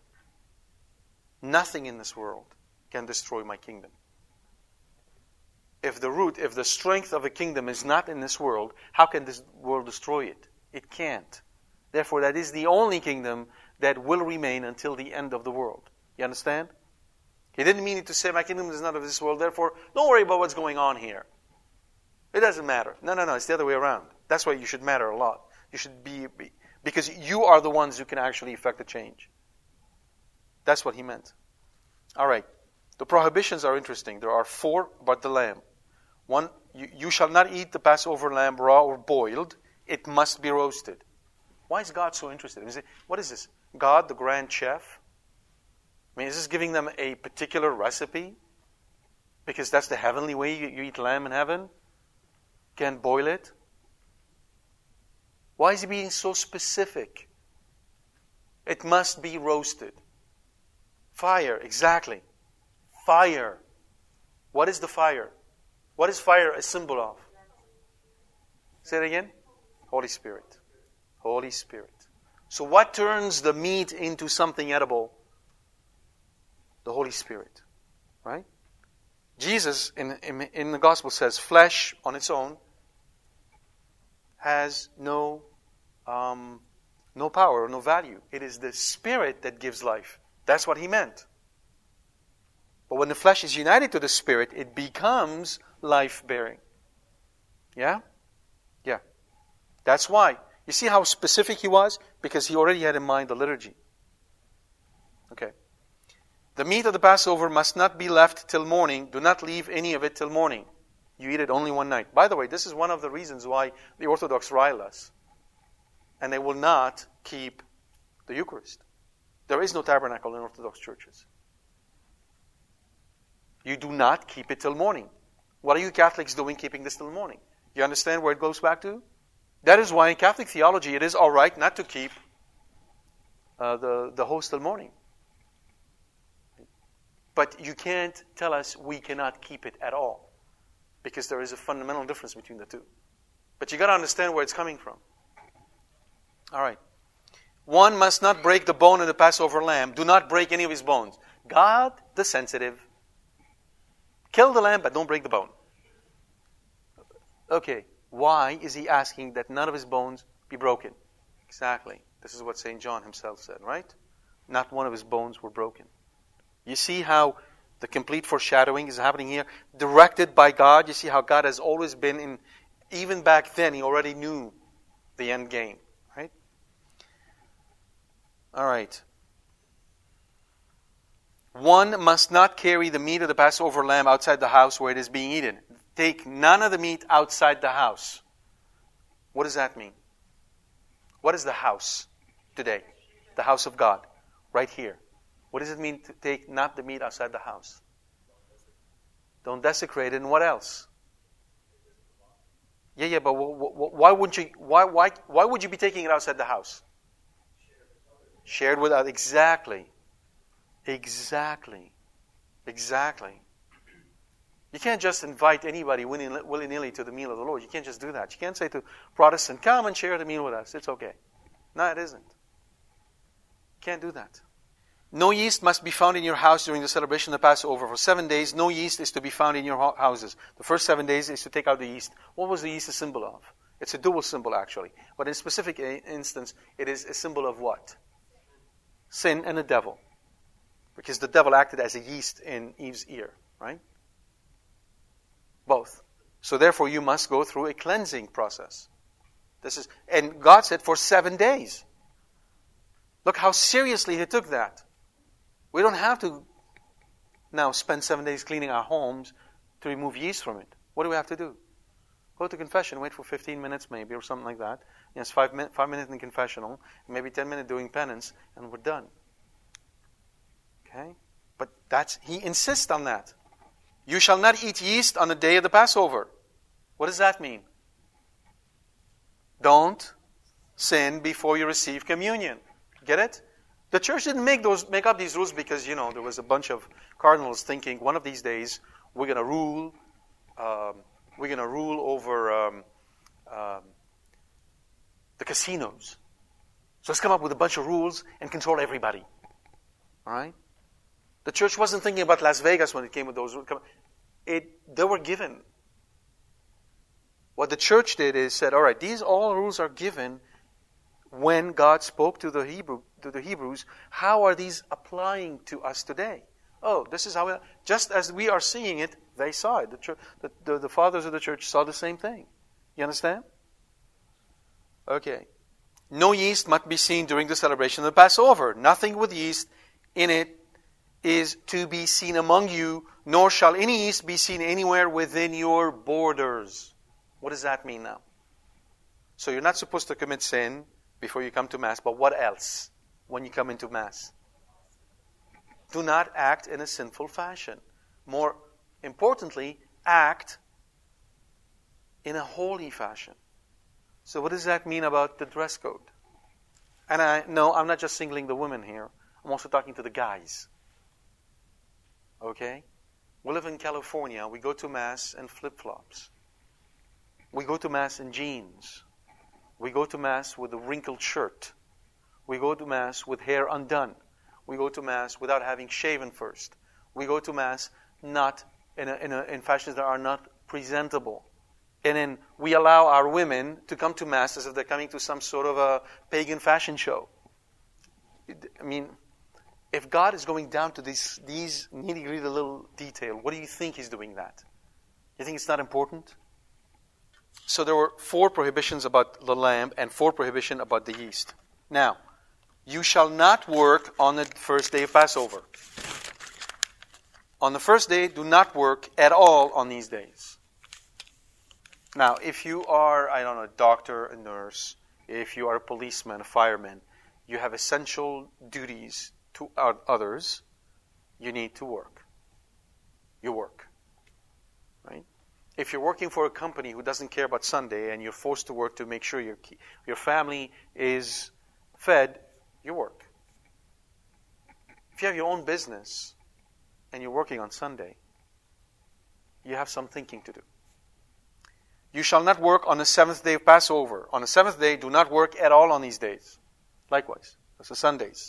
Speaker 2: can destroy my kingdom. If the strength of a kingdom is not in this world, how can this world destroy it? It can't. Therefore, that is the only kingdom that will remain until the end of the world. You understand? He didn't mean it to say, my kingdom is not of this world, therefore, don't worry about what's going on here. It doesn't matter. No, it's the other way around. That's why you should matter a lot. You should be because you are the ones who can actually effect the change. That's what he meant. All right. The prohibitions are interesting. There are 4 about the lamb. 1, you shall not eat the Passover lamb raw or boiled. It must be roasted. Why is God so interested? What is this? God, the grand chef? I mean, is this giving them a particular recipe? Because that's the heavenly way you eat lamb in heaven? Can't boil it? Why is He being so specific? It must be roasted. Fire, exactly. Fire. What is the fire? What is fire a symbol of? Say it again. Holy Spirit. Holy Spirit. So what turns the meat into something edible? The Holy Spirit. Right? Jesus in the Gospel says flesh on its own has no power, no value. It is the Spirit that gives life. That's what He meant. But when the flesh is united to the Spirit, it becomes life-bearing. Yeah? Yeah. That's why. You see how specific He was? Because He already had in mind the liturgy. Okay. The meat of the Passover must not be left till morning. Do not leave any of it till morning. You eat it only one night. By the way, this is one of the reasons why the Orthodox rile us. And they will not keep the Eucharist. There is no tabernacle in Orthodox churches. You do not keep it till morning. What are you Catholics doing keeping this till morning? You understand where it goes back to? That is why in Catholic theology it is all right not to keep the host till morning. But you can't tell us we cannot keep it at all. Because there is a fundamental difference between the two. But you got to understand where it's coming from. All right. 1 must not break the bone of the Passover lamb. Do not break any of his bones. God, the sensitive. Kill the lamb, but don't break the bone. Okay. Why is He asking that none of his bones be broken? Exactly. This is what St. John himself said, right? Not one of his bones were broken. You see how the complete foreshadowing is happening here? Directed by God. You see how God has always been in, even back then, He already knew the end game. Right? All right. 1 must not carry the meat of the Passover lamb outside the house where it is being eaten. Take none of the meat outside the house. What does that mean? What is the house today? The house of God. Right here. What does it mean to take not the meat outside the house? Don't desecrate it. And what else? Yeah, but why wouldn't you? Why would you be taking it outside the house? Shared with others. Exactly. You can't just invite anybody willy-nilly to the meal of the Lord. You can't just do that. You can't say to Protestant, come and share the meal with us. It's okay. No, it isn't. You can't do that. No yeast must be found in your house during the celebration of the Passover. For 7 days, no yeast is to be found in your houses. The first 7 days is to take out the yeast. What was the yeast a symbol of? It's a dual symbol, actually. But in a specific instance, it is a symbol of what? Sin and the devil. Because the devil acted as a yeast in Eve's ear, right? Both. So therefore, you must go through a cleansing process. And God said for 7 days. Look how seriously He took that. We don't have to now spend 7 days cleaning our homes to remove yeast from it. What do we have to do? Go to confession, wait for 15 minutes maybe, or something like that. Yes, 5 minutes in confessional, maybe 10 minutes doing penance, and we're done. Okay? But He insists on that. You shall not eat yeast on the day of the Passover. What does that mean? Don't sin before you receive communion. Get it? The church didn't make up these rules because, there was a bunch of cardinals thinking one of these days we're going to rule over the casinos. So let's come up with a bunch of rules and control everybody. All right? The church wasn't thinking about Las Vegas when it came with those rules. They were given. What the church did is said, all right, these all rules are given when God spoke to the Hebrews. How are these applying to us today? Oh, this is how, just as we are seeing it, they saw it. The fathers of the church saw the same thing. You understand? Okay. No yeast must be seen during the celebration of the Passover. Nothing with yeast in it is to be seen among you, nor shall any yeast be seen anywhere within your borders. What does that mean now? So you're not supposed to commit sin before you come to Mass, but what else when you come into Mass? Do not act in a sinful fashion. More importantly, act in a holy fashion. So what does that mean about the dress code? And I'm not just singling the women here. I'm also talking to the guys. Okay? We live in California. We go to Mass in flip-flops. We go to Mass in jeans. We go to Mass with a wrinkled shirt. We go to Mass with hair undone. We go to Mass without having shaven first. We go to Mass not in fashions that are not presentable. And then we allow our women to come to Mass as if they're coming to some sort of a pagan fashion show. I mean, if God is going down to these nitty-gritty little detail, what do you think He's doing that? You think it's not important? So there were 4 prohibitions about the lamb and 4 prohibitions about the yeast. Now, you shall not work on the first day of Passover. On the first day, do not work at all on these days. Now, if you are, a doctor, a nurse, if you are a policeman, a fireman, you have essential duties to others, you need to work. You work. Right? If you're working for a company who doesn't care about Sunday and you're forced to work to make sure your family is fed, you work. If you have your own business and you're working on Sunday, you have some thinking to do. You shall not work on the 7th day of Passover. On the 7th day, do not work at all on these days. Likewise, that's the Sundays.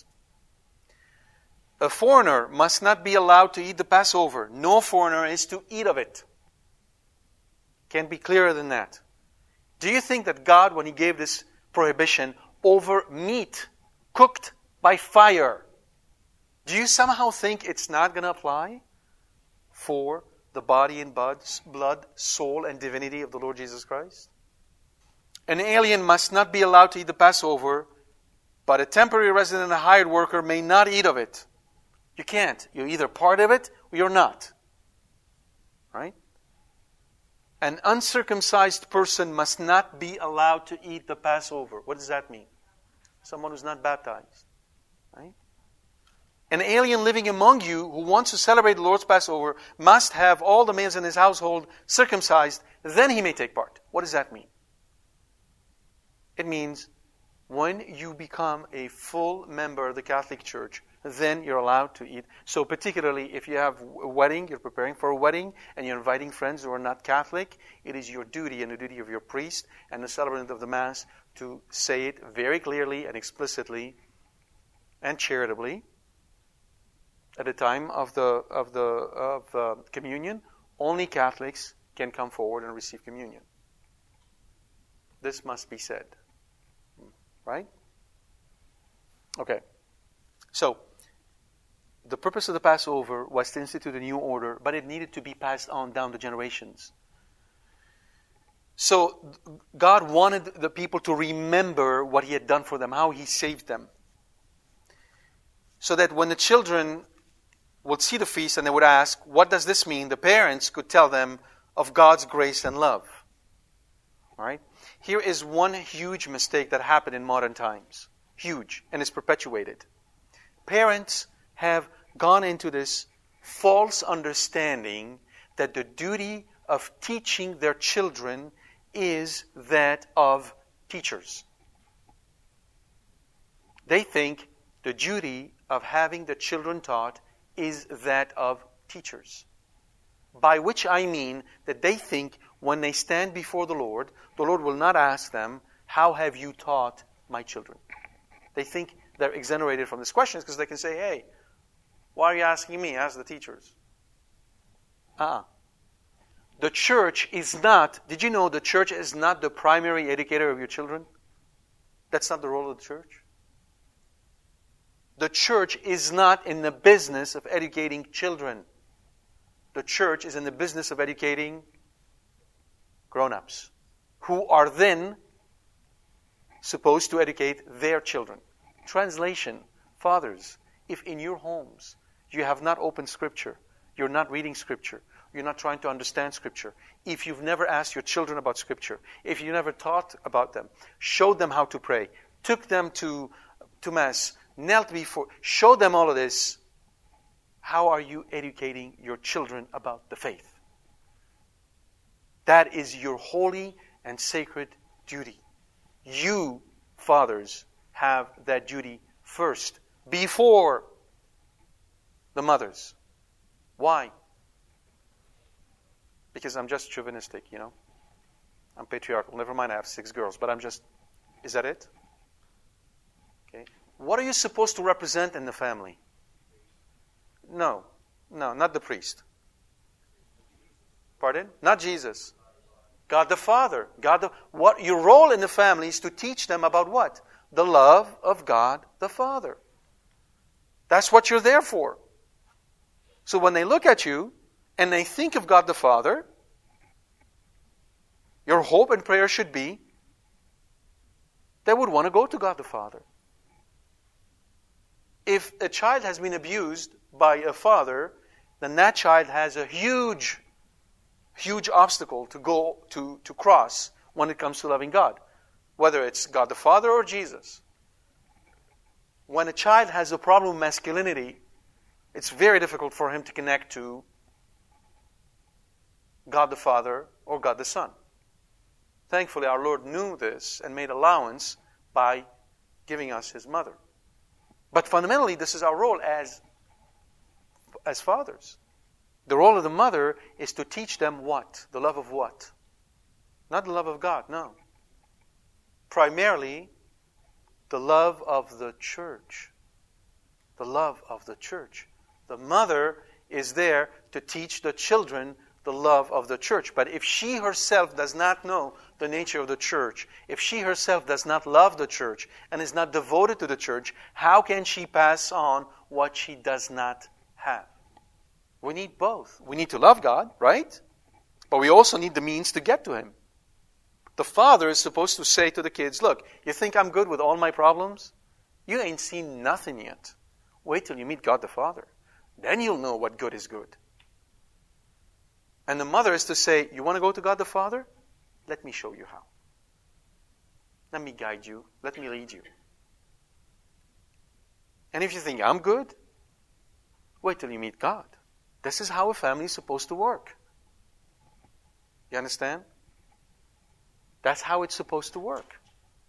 Speaker 2: A foreigner must not be allowed to eat the Passover. No foreigner is to eat of it. Can't be clearer than that. Do you think that God, when He gave this prohibition over meat cooked by fire, do you somehow think it's not going to apply for the body and blood, soul, and divinity of the Lord Jesus Christ? An alien must not be allowed to eat the Passover, but a temporary resident and a hired worker may not eat of it. You can't. You're either part of it or you're not. Right? An uncircumcised person must not be allowed to eat the Passover. What does that mean? Someone who's not baptized. Right? An alien living among you who wants to celebrate the Lord's Passover must have all the males in his household circumcised, then he may take part. What does that mean? It means when you become a full member of the Catholic Church, then you're allowed to eat. So particularly if you have a wedding, you're preparing for a wedding, and you're inviting friends who are not Catholic, it is your duty and the duty of your priest and the celebrant of the Mass to say it very clearly and explicitly and charitably at the time of communion, only Catholics can come forward and receive communion. This must be said. Right? Okay. So, the purpose of the Passover was to institute a new order, but it needed to be passed on down the generations. So, God wanted the people to remember what He had done for them, how He saved them. So that when the children would see the feast and they would ask, what does this mean? The parents could tell them of God's grace and love. All right? Here is one huge mistake that happened in modern times. Huge. And it's perpetuated. Parents have gone into this false understanding that the duty of teaching their children is that of teachers. They think the duty of having the children taught is that of teachers. By which I mean that they think when they stand before the Lord will not ask them, how have you taught my children? They think they're exonerated from these questions because they can say, hey, why are you asking me? Ask the teachers. The church is not, did you know the church is not the primary educator of your children? That's not the role of the church. The church is not in the business of educating children. The church is in the business of educating grown-ups, who are then supposed to educate their children. Translation, fathers, if in your homes you have not opened Scripture, you're not reading Scripture, you're not trying to understand Scripture, if you've never asked your children about Scripture, if you never taught about them, showed them how to pray, took them to Mass, knelt before, showed them all of this, how are you educating your children about the faith? That is your holy and sacred duty. You, fathers, have that duty first, before the mothers. Why? Because I'm just chauvinistic, you know. I'm patriarchal. Never mind, I have 6 girls, but is that it? Okay. What are you supposed to represent in the family? No, not the priest. Pardon? Not Jesus. God the Father. What your role in the family is to teach them about what? The love of God the Father. That's what you're there for. So when they look at you and they think of God the Father, your hope and prayer should be they would want to go to God the Father. If a child has been abused by a father, then that child has a huge obstacle to cross when it comes to loving God, whether it's God the Father or Jesus. When a child has a problem with masculinity, it's very difficult for him to connect to God the Father or God the Son. Thankfully, our Lord knew this and made allowance by giving us His mother. But fundamentally, this is our role as fathers. The role of the mother is to teach them what? The love of what? Not the love of God, no. Primarily, the love of the church. The love of the church. The mother is there to teach the children the love of the church. But if she herself does not know the nature of the church, if she herself does not love the church and is not devoted to the church, how can she pass on what she does not have? We need both. We need to love God, right? But we also need the means to get to Him. The father is supposed to say to the kids, look, you think I'm good with all my problems? You ain't seen nothing yet. Wait till you meet God the Father. Then you'll know what good is good. And the mother is to say, you want to go to God the Father? Let me show you how. Let me guide you. Let me lead you. And if you think I'm good, wait till you meet God. This is how a family is supposed to work. You understand? That's how it's supposed to work.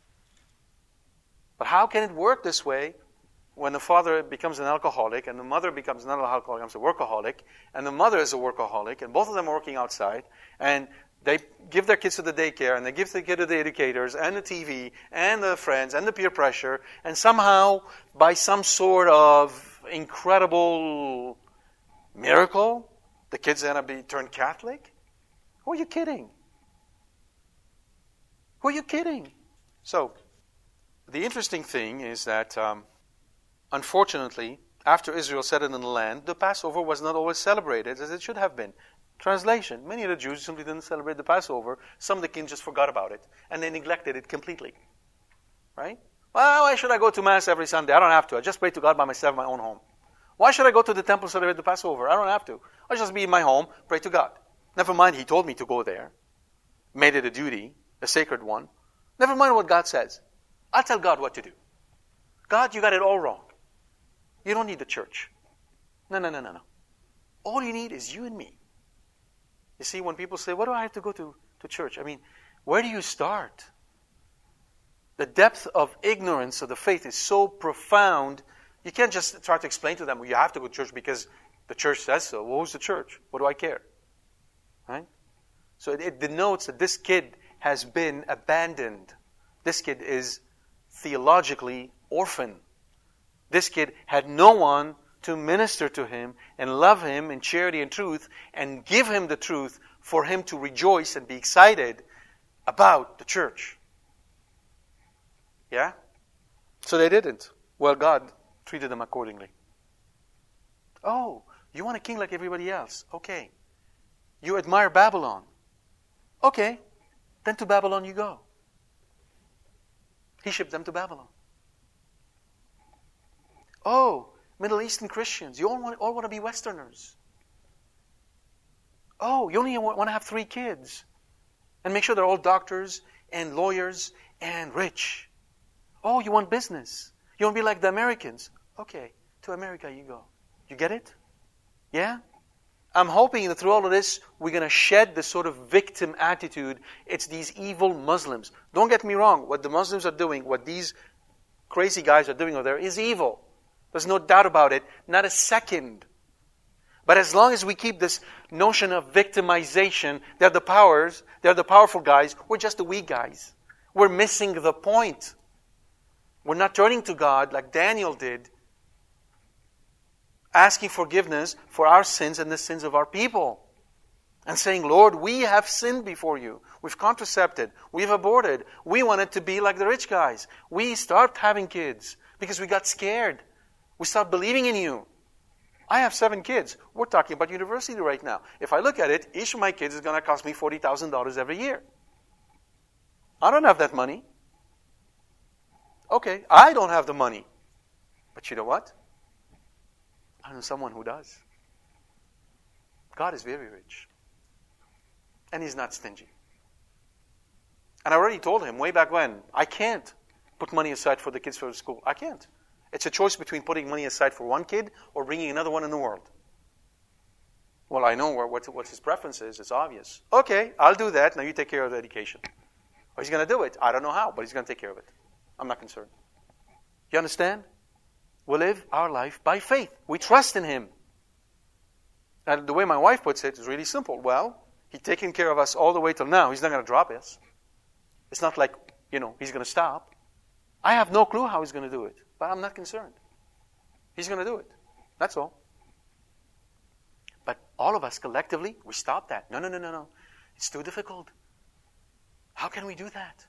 Speaker 2: But how can it work this way when the father becomes an alcoholic and the mother becomes not an alcoholic, becomes a workaholic, and the mother is a workaholic, and both of them are working outside, and they give their kids to the daycare, and they give the kid to the educators, and the TV, and the friends, and the peer pressure, and somehow, by some sort of incredible miracle, the kid's going to be turned Catholic? Who are you kidding? Who are you kidding? So, the interesting thing is that, unfortunately, after Israel settled in the land, the Passover was not always celebrated as it should have been. Translation, many of the Jews simply didn't celebrate the Passover. Some of the kings just forgot about it, and they neglected it completely. Right? Well, why should I go to Mass every Sunday? I don't have to. I just pray to God by myself in my own home. Why should I go to the temple to celebrate the Passover? I don't have to. I'll just be in my home, pray to God. Never mind, He told me to go there. Made it a duty, a sacred one. Never mind what God says. I'll tell God what to do. God, you got it all wrong. You don't need the church. No. All you need is you and me. You see, when people say, what do I have to go to church? I mean, where do you start? The depth of ignorance of the faith is so profound, you can't just try to explain to them, well, you have to go to church because the church says so. Well, who's the church? What do I care? Right? So it denotes that this kid has been abandoned. This kid is theologically orphaned. This kid had no one to minister to him and love him in charity and truth and give him the truth for him to rejoice and be excited about the church. Yeah? So they didn't. Well, God treated them accordingly. Oh, you want a king like everybody else? Okay. You admire Babylon? Okay. Then to Babylon you go. He shipped them to Babylon. Oh, Middle Eastern Christians, you all want to be Westerners. Oh, you only want to have 3 kids. And make sure they're all doctors and lawyers and rich. Oh, you want business. You want to be like the Americans. Okay, to America you go. You get it? Yeah? I'm hoping that through all of this, we're going to shed the sort of victim attitude. It's these evil Muslims. Don't get me wrong. What the Muslims are doing, what these crazy guys are doing over there is evil. There's no doubt about it. Not a second. But as long as we keep this notion of victimization, they're the powerful guys, we're just the weak guys. We're missing the point. We're not turning to God like Daniel did, asking forgiveness for our sins and the sins of our people. And saying, Lord, we have sinned before you. We've contracepted. We've aborted. We wanted to be like the rich guys. We stopped having kids because we got scared. We stopped believing in you. I have 7 kids. We're talking about university right now. If I look at it, each of my kids is going to cost me $40,000 every year. I don't have that money. Okay, I don't have the money. But you know what? I know someone who does. God is very rich. And He's not stingy. And I already told him way back when, I can't put money aside for the kids for school. I can't. It's a choice between putting money aside for one kid or bringing another one in the world. Well, I know what his preference is. It's obvious. Okay, I'll do that. Now you take care of the education. Or he's going to do it. I don't know how, but he's going to take care of it. I'm not concerned. You understand? We live our life by faith. We trust in Him. And the way my wife puts it is really simple. Well, He's taken care of us all the way till now. He's not going to drop us. It's not like, He's going to stop. I have no clue how He's going to do it. But I'm not concerned. He's going to do it. That's all. But all of us collectively, we stop that. No. It's too difficult. How can we do that?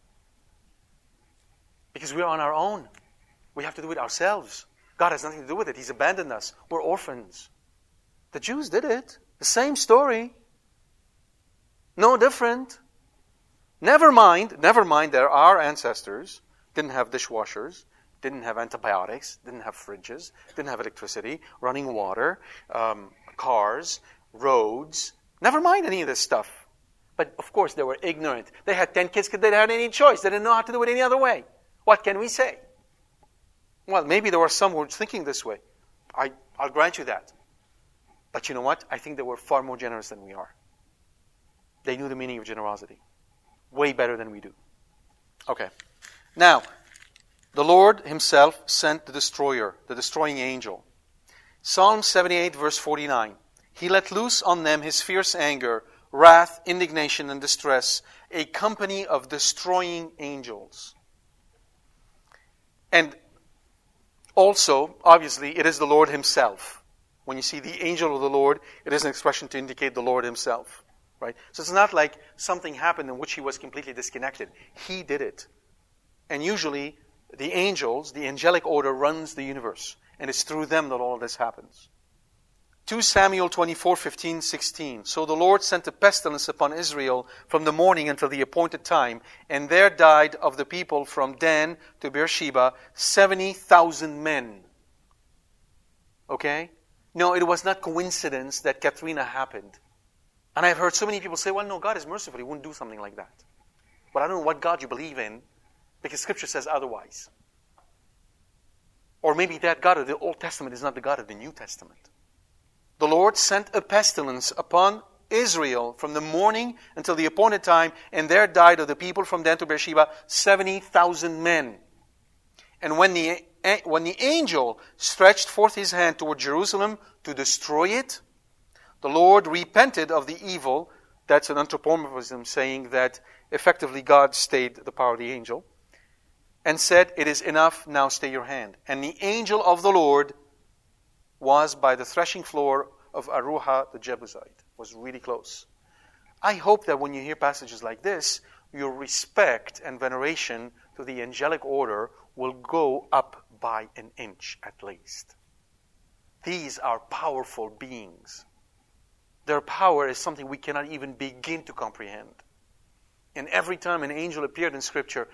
Speaker 2: Because we're on our own. We have to do it ourselves. God has nothing to do with it. He's abandoned us. We're orphans. The Jews did it. The same story. No different. Never mind that our ancestors didn't have dishwashers, didn't have antibiotics, didn't have fridges, didn't have electricity, running water, cars, roads. Never mind any of this stuff. But of course they were ignorant. They had 10 kids because they didn't have any choice. They didn't know how to do it any other way. What can we say? Well, maybe there were some who were thinking this way. I'll grant you that. But you know what? I think they were far more generous than we are. They knew the meaning of generosity. Way better than we do. Okay. Now, the Lord Himself sent the destroyer, the destroying angel. Psalm 78, verse 49. He let loose on them His fierce anger, wrath, indignation, and distress, a company of destroying angels. And Also, obviously, it is the Lord Himself. When you see the angel of the Lord, it is an expression to indicate the Lord Himself. Right? So it's not like something happened in which He was completely disconnected. He did it. And usually, the angels, the angelic order, runs the universe. And it's through them that all of this happens. 2 Samuel 24:15-16. So the Lord sent a pestilence upon Israel from the morning until the appointed time, and there died of the people from Dan to Beersheba 70,000 men. Okay? No, it was not coincidence that Katrina happened. And I've heard so many people say, well, no, God is merciful. He wouldn't do something like that. But I don't know what God you believe in, because Scripture says otherwise. Or maybe that God of the Old Testament is not the God of the New Testament. The Lord sent a pestilence upon Israel from the morning until the appointed time, and there died of the people from Dan to Beersheba 70,000 men. And when the angel stretched forth his hand toward Jerusalem to destroy it, the Lord repented of the evil. That's an anthropomorphism saying that effectively God stayed the power of the angel, and said, it is enough, now stay your hand. And the angel of the Lord was by the threshing floor of Aruha the Jebusite. Was really close. I hope that when you hear passages like this, your respect and veneration to the angelic order will go up by an inch at least. These are powerful beings. Their power is something we cannot even begin to comprehend. And every time an angel appeared in Scripture,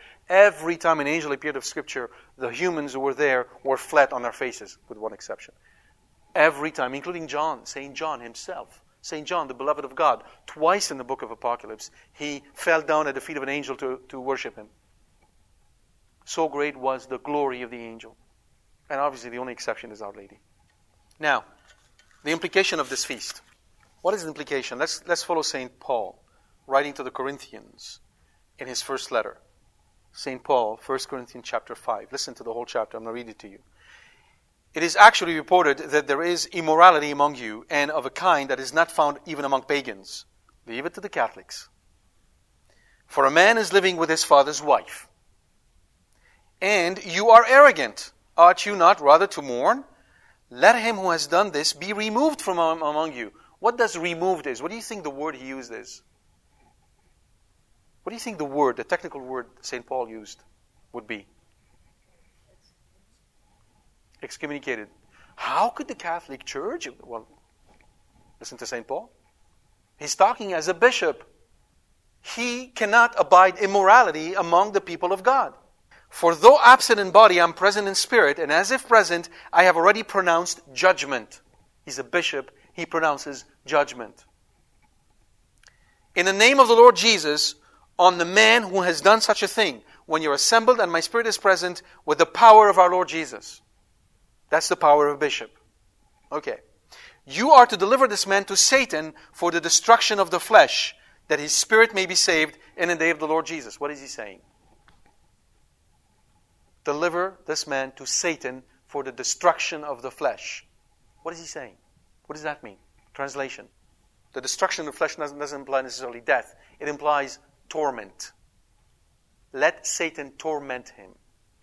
Speaker 2: the humans who were there were flat on their faces, with one exception. Every time, including John, St. John himself. St. John, the beloved of God, twice in the book of Apocalypse, he fell down at the feet of an angel to worship him. So great was the glory of the angel. And obviously the only exception is Our Lady. Now, the implication of this feast. What is the implication? Let's follow St. Paul, writing to the Corinthians in his first letter. St. Paul, 1 Corinthians chapter 5. Listen to the whole chapter. I'm going to read it to you. It is actually reported that there is immorality among you, and of a kind that is not found even among pagans. Leave it to the Catholics. For a man is living with his father's wife. And you are arrogant. Ought you not rather to mourn? Let him who has done this be removed from among you. What does removed is? What do you think the word he used is? What do you think the technical word St. Paul used would be? Excommunicated. How could the Catholic Church? Well, listen to St. Paul. He's talking as a bishop. He cannot abide immorality among the people of God. For though absent in body, I'm present in spirit, and as if present, I have already pronounced judgment. He's a bishop. He pronounces judgment. In the name of the Lord Jesus, on the man who has done such a thing, when you're assembled and my spirit is present, with the power of our Lord Jesus. That's the power of a bishop. Okay. You are to deliver this man to Satan for the destruction of the flesh, that his spirit may be saved in the day of the Lord Jesus. What is he saying? Deliver this man to Satan for the destruction of the flesh. What is he saying? What does that mean? Translation. The destruction of the flesh doesn't imply necessarily death. It implies torment. Let Satan torment him.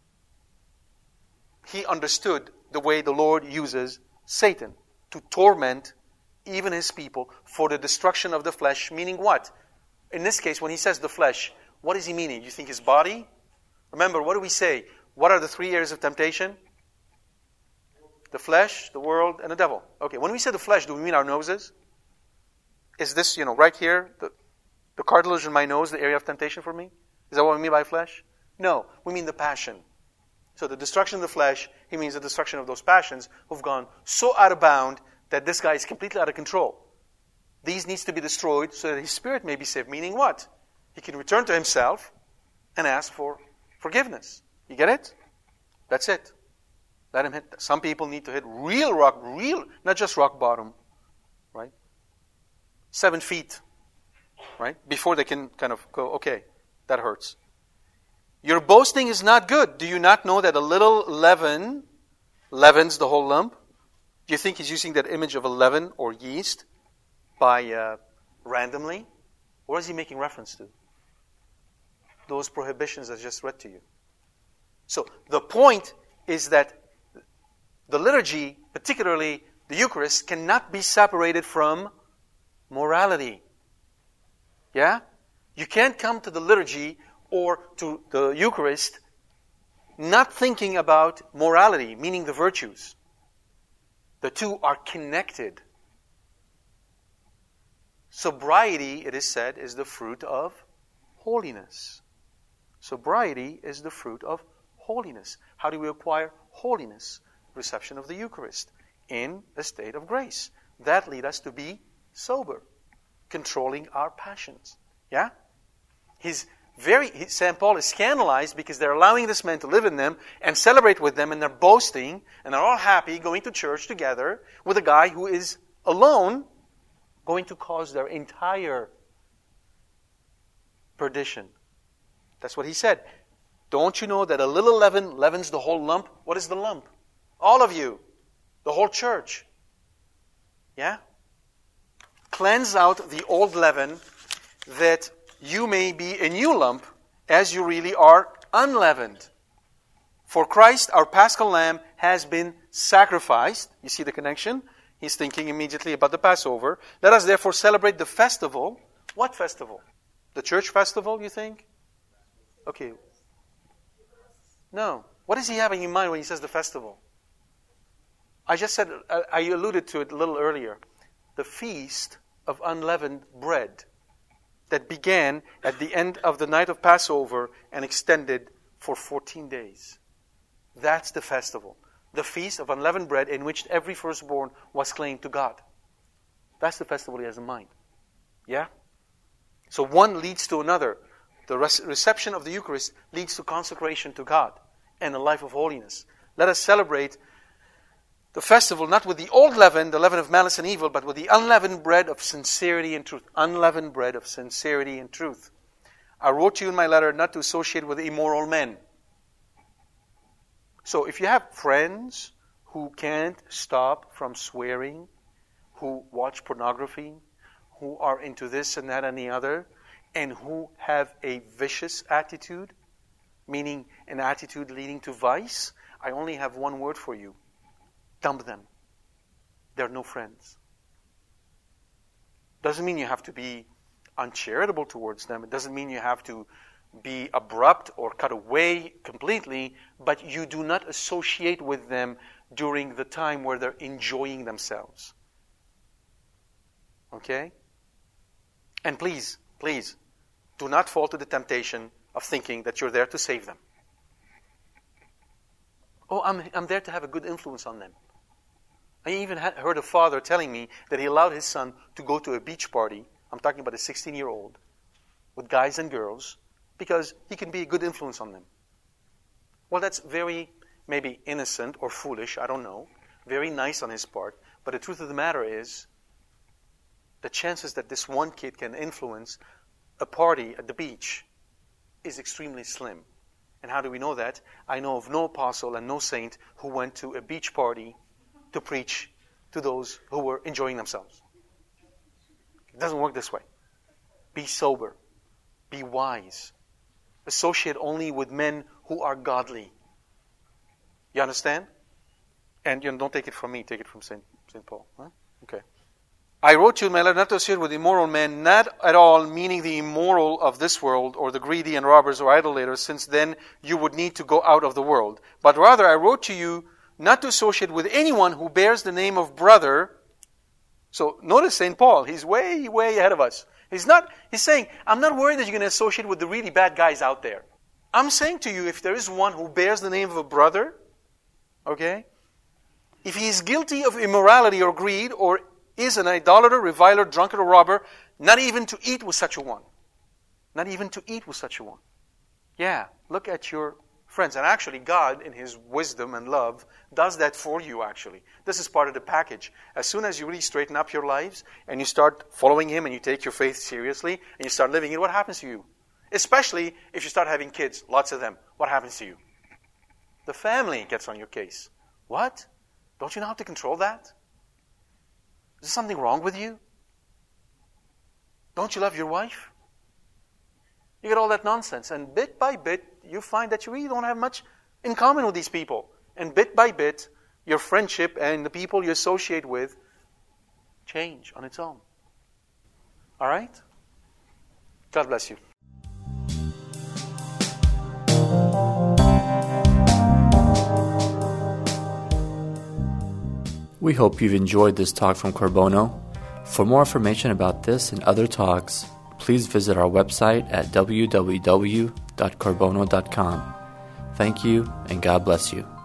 Speaker 2: He understood the way the Lord uses Satan to torment even his people for the destruction of the flesh, meaning what? In this case, when he says the flesh, what is he meaning? You think his body? Remember, what do we say? What are the 3 areas of temptation? The flesh, the world, and the devil. Okay, when we say the flesh, do we mean our noses? Is this, right here, the cartilage in my nose, the area of temptation for me? Is that what we mean by flesh? No, we mean the passion. So the destruction of the flesh, he means the destruction of those passions who've gone so out of bound that this guy is completely out of control. These needs to be destroyed so that his spirit may be saved. Meaning what? He can return to himself and ask for forgiveness. You get it? That's it. Let him hit. Some people need to hit not just rock bottom, right? 7 feet, right? Before they can kind of go, okay, that hurts. Your boasting is not good. Do you not know that a little leaven leavens the whole lump? Do you think he's using that image of a leaven or yeast by randomly? What is he making reference to? Those prohibitions I just read to you. So the point is that the liturgy, particularly the Eucharist, cannot be separated from morality. Yeah? You can't come to the liturgy or to the Eucharist not thinking about morality, meaning the virtues. The two are connected. Sobriety, it is said, is the fruit of holiness. Sobriety is the fruit of holiness. How do we acquire holiness? Reception of the Eucharist in a state of grace. That leads us to be sober, controlling our passions. Yeah? St. Paul is scandalized because they're allowing this man to live in them and celebrate with them, and they're boasting, and they're all happy going to church together with a guy who is alone, going to cause their entire perdition. That's what he said. Don't you know that a little leaven leavens the whole lump? What is the lump? All of you. The whole church. Yeah? Cleanse out the old leaven, that you may be a new lump, as you really are unleavened. For Christ, our Paschal Lamb, has been sacrificed. You see the connection? He's thinking immediately about the Passover. Let us therefore celebrate the festival. What festival? The church festival, you think? Okay. No. What is he having in mind when he says the festival? I just said, I alluded to it a little earlier. The feast of unleavened bread that began at the end of the night of Passover and extended for 14 days. That's the festival. The feast of unleavened bread in which every firstborn was claimed to God. That's the festival he has in mind. Yeah? So one leads to another. The reception of the Eucharist leads to consecration to God and a life of holiness. Let us celebrate the festival not with the old leaven, the leaven of malice and evil, but with the unleavened bread of sincerity and truth. Unleavened bread of sincerity and truth. I wrote to you in my letter not to associate with immoral men. So if you have friends who can't stop from swearing, who watch pornography, who are into this and that and the other, and who have a vicious attitude, meaning an attitude leading to vice, I only have one word for you. Dump them. They're no friends. Doesn't mean you have to be uncharitable towards them. It doesn't mean you have to be abrupt or cut away completely, but you do not associate with them during the time where they're enjoying themselves. Okay? And please, do not fall to the temptation of thinking that you're there to save them. Oh, I'm there to have a good influence on them. I even heard a father telling me that he allowed his son to go to a beach party. I'm talking about a 16-year-old with guys and girls because he can be a good influence on them. Well, that's very maybe innocent or foolish, I don't know. Very nice on his part. But the truth of the matter is the chances that this one kid can influence a party at the beach is extremely slim. And how do we know that? I know of no apostle and no saint who went to a beach party to preach to those who were enjoying themselves. It doesn't work this way. Be sober. Be wise. Associate only with men who are godly. You understand? And don't take it from me, take it from St. Paul. Huh? Okay. I wrote you in my letter not to associate with immoral men, not at all meaning the immoral of this world, or the greedy and robbers or idolaters, since then you would need to go out of the world. But rather I wrote to you not to associate with anyone who bears the name of brother. So notice St. Paul, he's way, way ahead of us. He's saying, I'm not worried that you're going to associate with the really bad guys out there. I'm saying to you, if there is one who bears the name of a brother, okay, if he is guilty of immorality or greed, or is an idolater, reviler, drunkard, or robber, not even to eat with such a one. Not even to eat with such a one. Yeah, look at your friends. And actually, God, in His wisdom and love, does that for you, actually. This is part of the package. As soon as you really straighten up your lives, and you start following Him, and you take your faith seriously, and you start living it, what happens to you? Especially if you start having kids, lots of them. What happens to you? The family gets on your case. What? Don't you know how to control that? Is there something wrong with you? Don't you love your wife? You get all that nonsense. And bit by bit, you find that you really don't have much in common with these people. And bit by bit, your friendship and the people you associate with change on its own. All right? God bless you.
Speaker 1: We hope you've enjoyed this talk from Corbono. For more information about this and other talks, please visit our website at www.corbono.com. Thank you, and God bless you.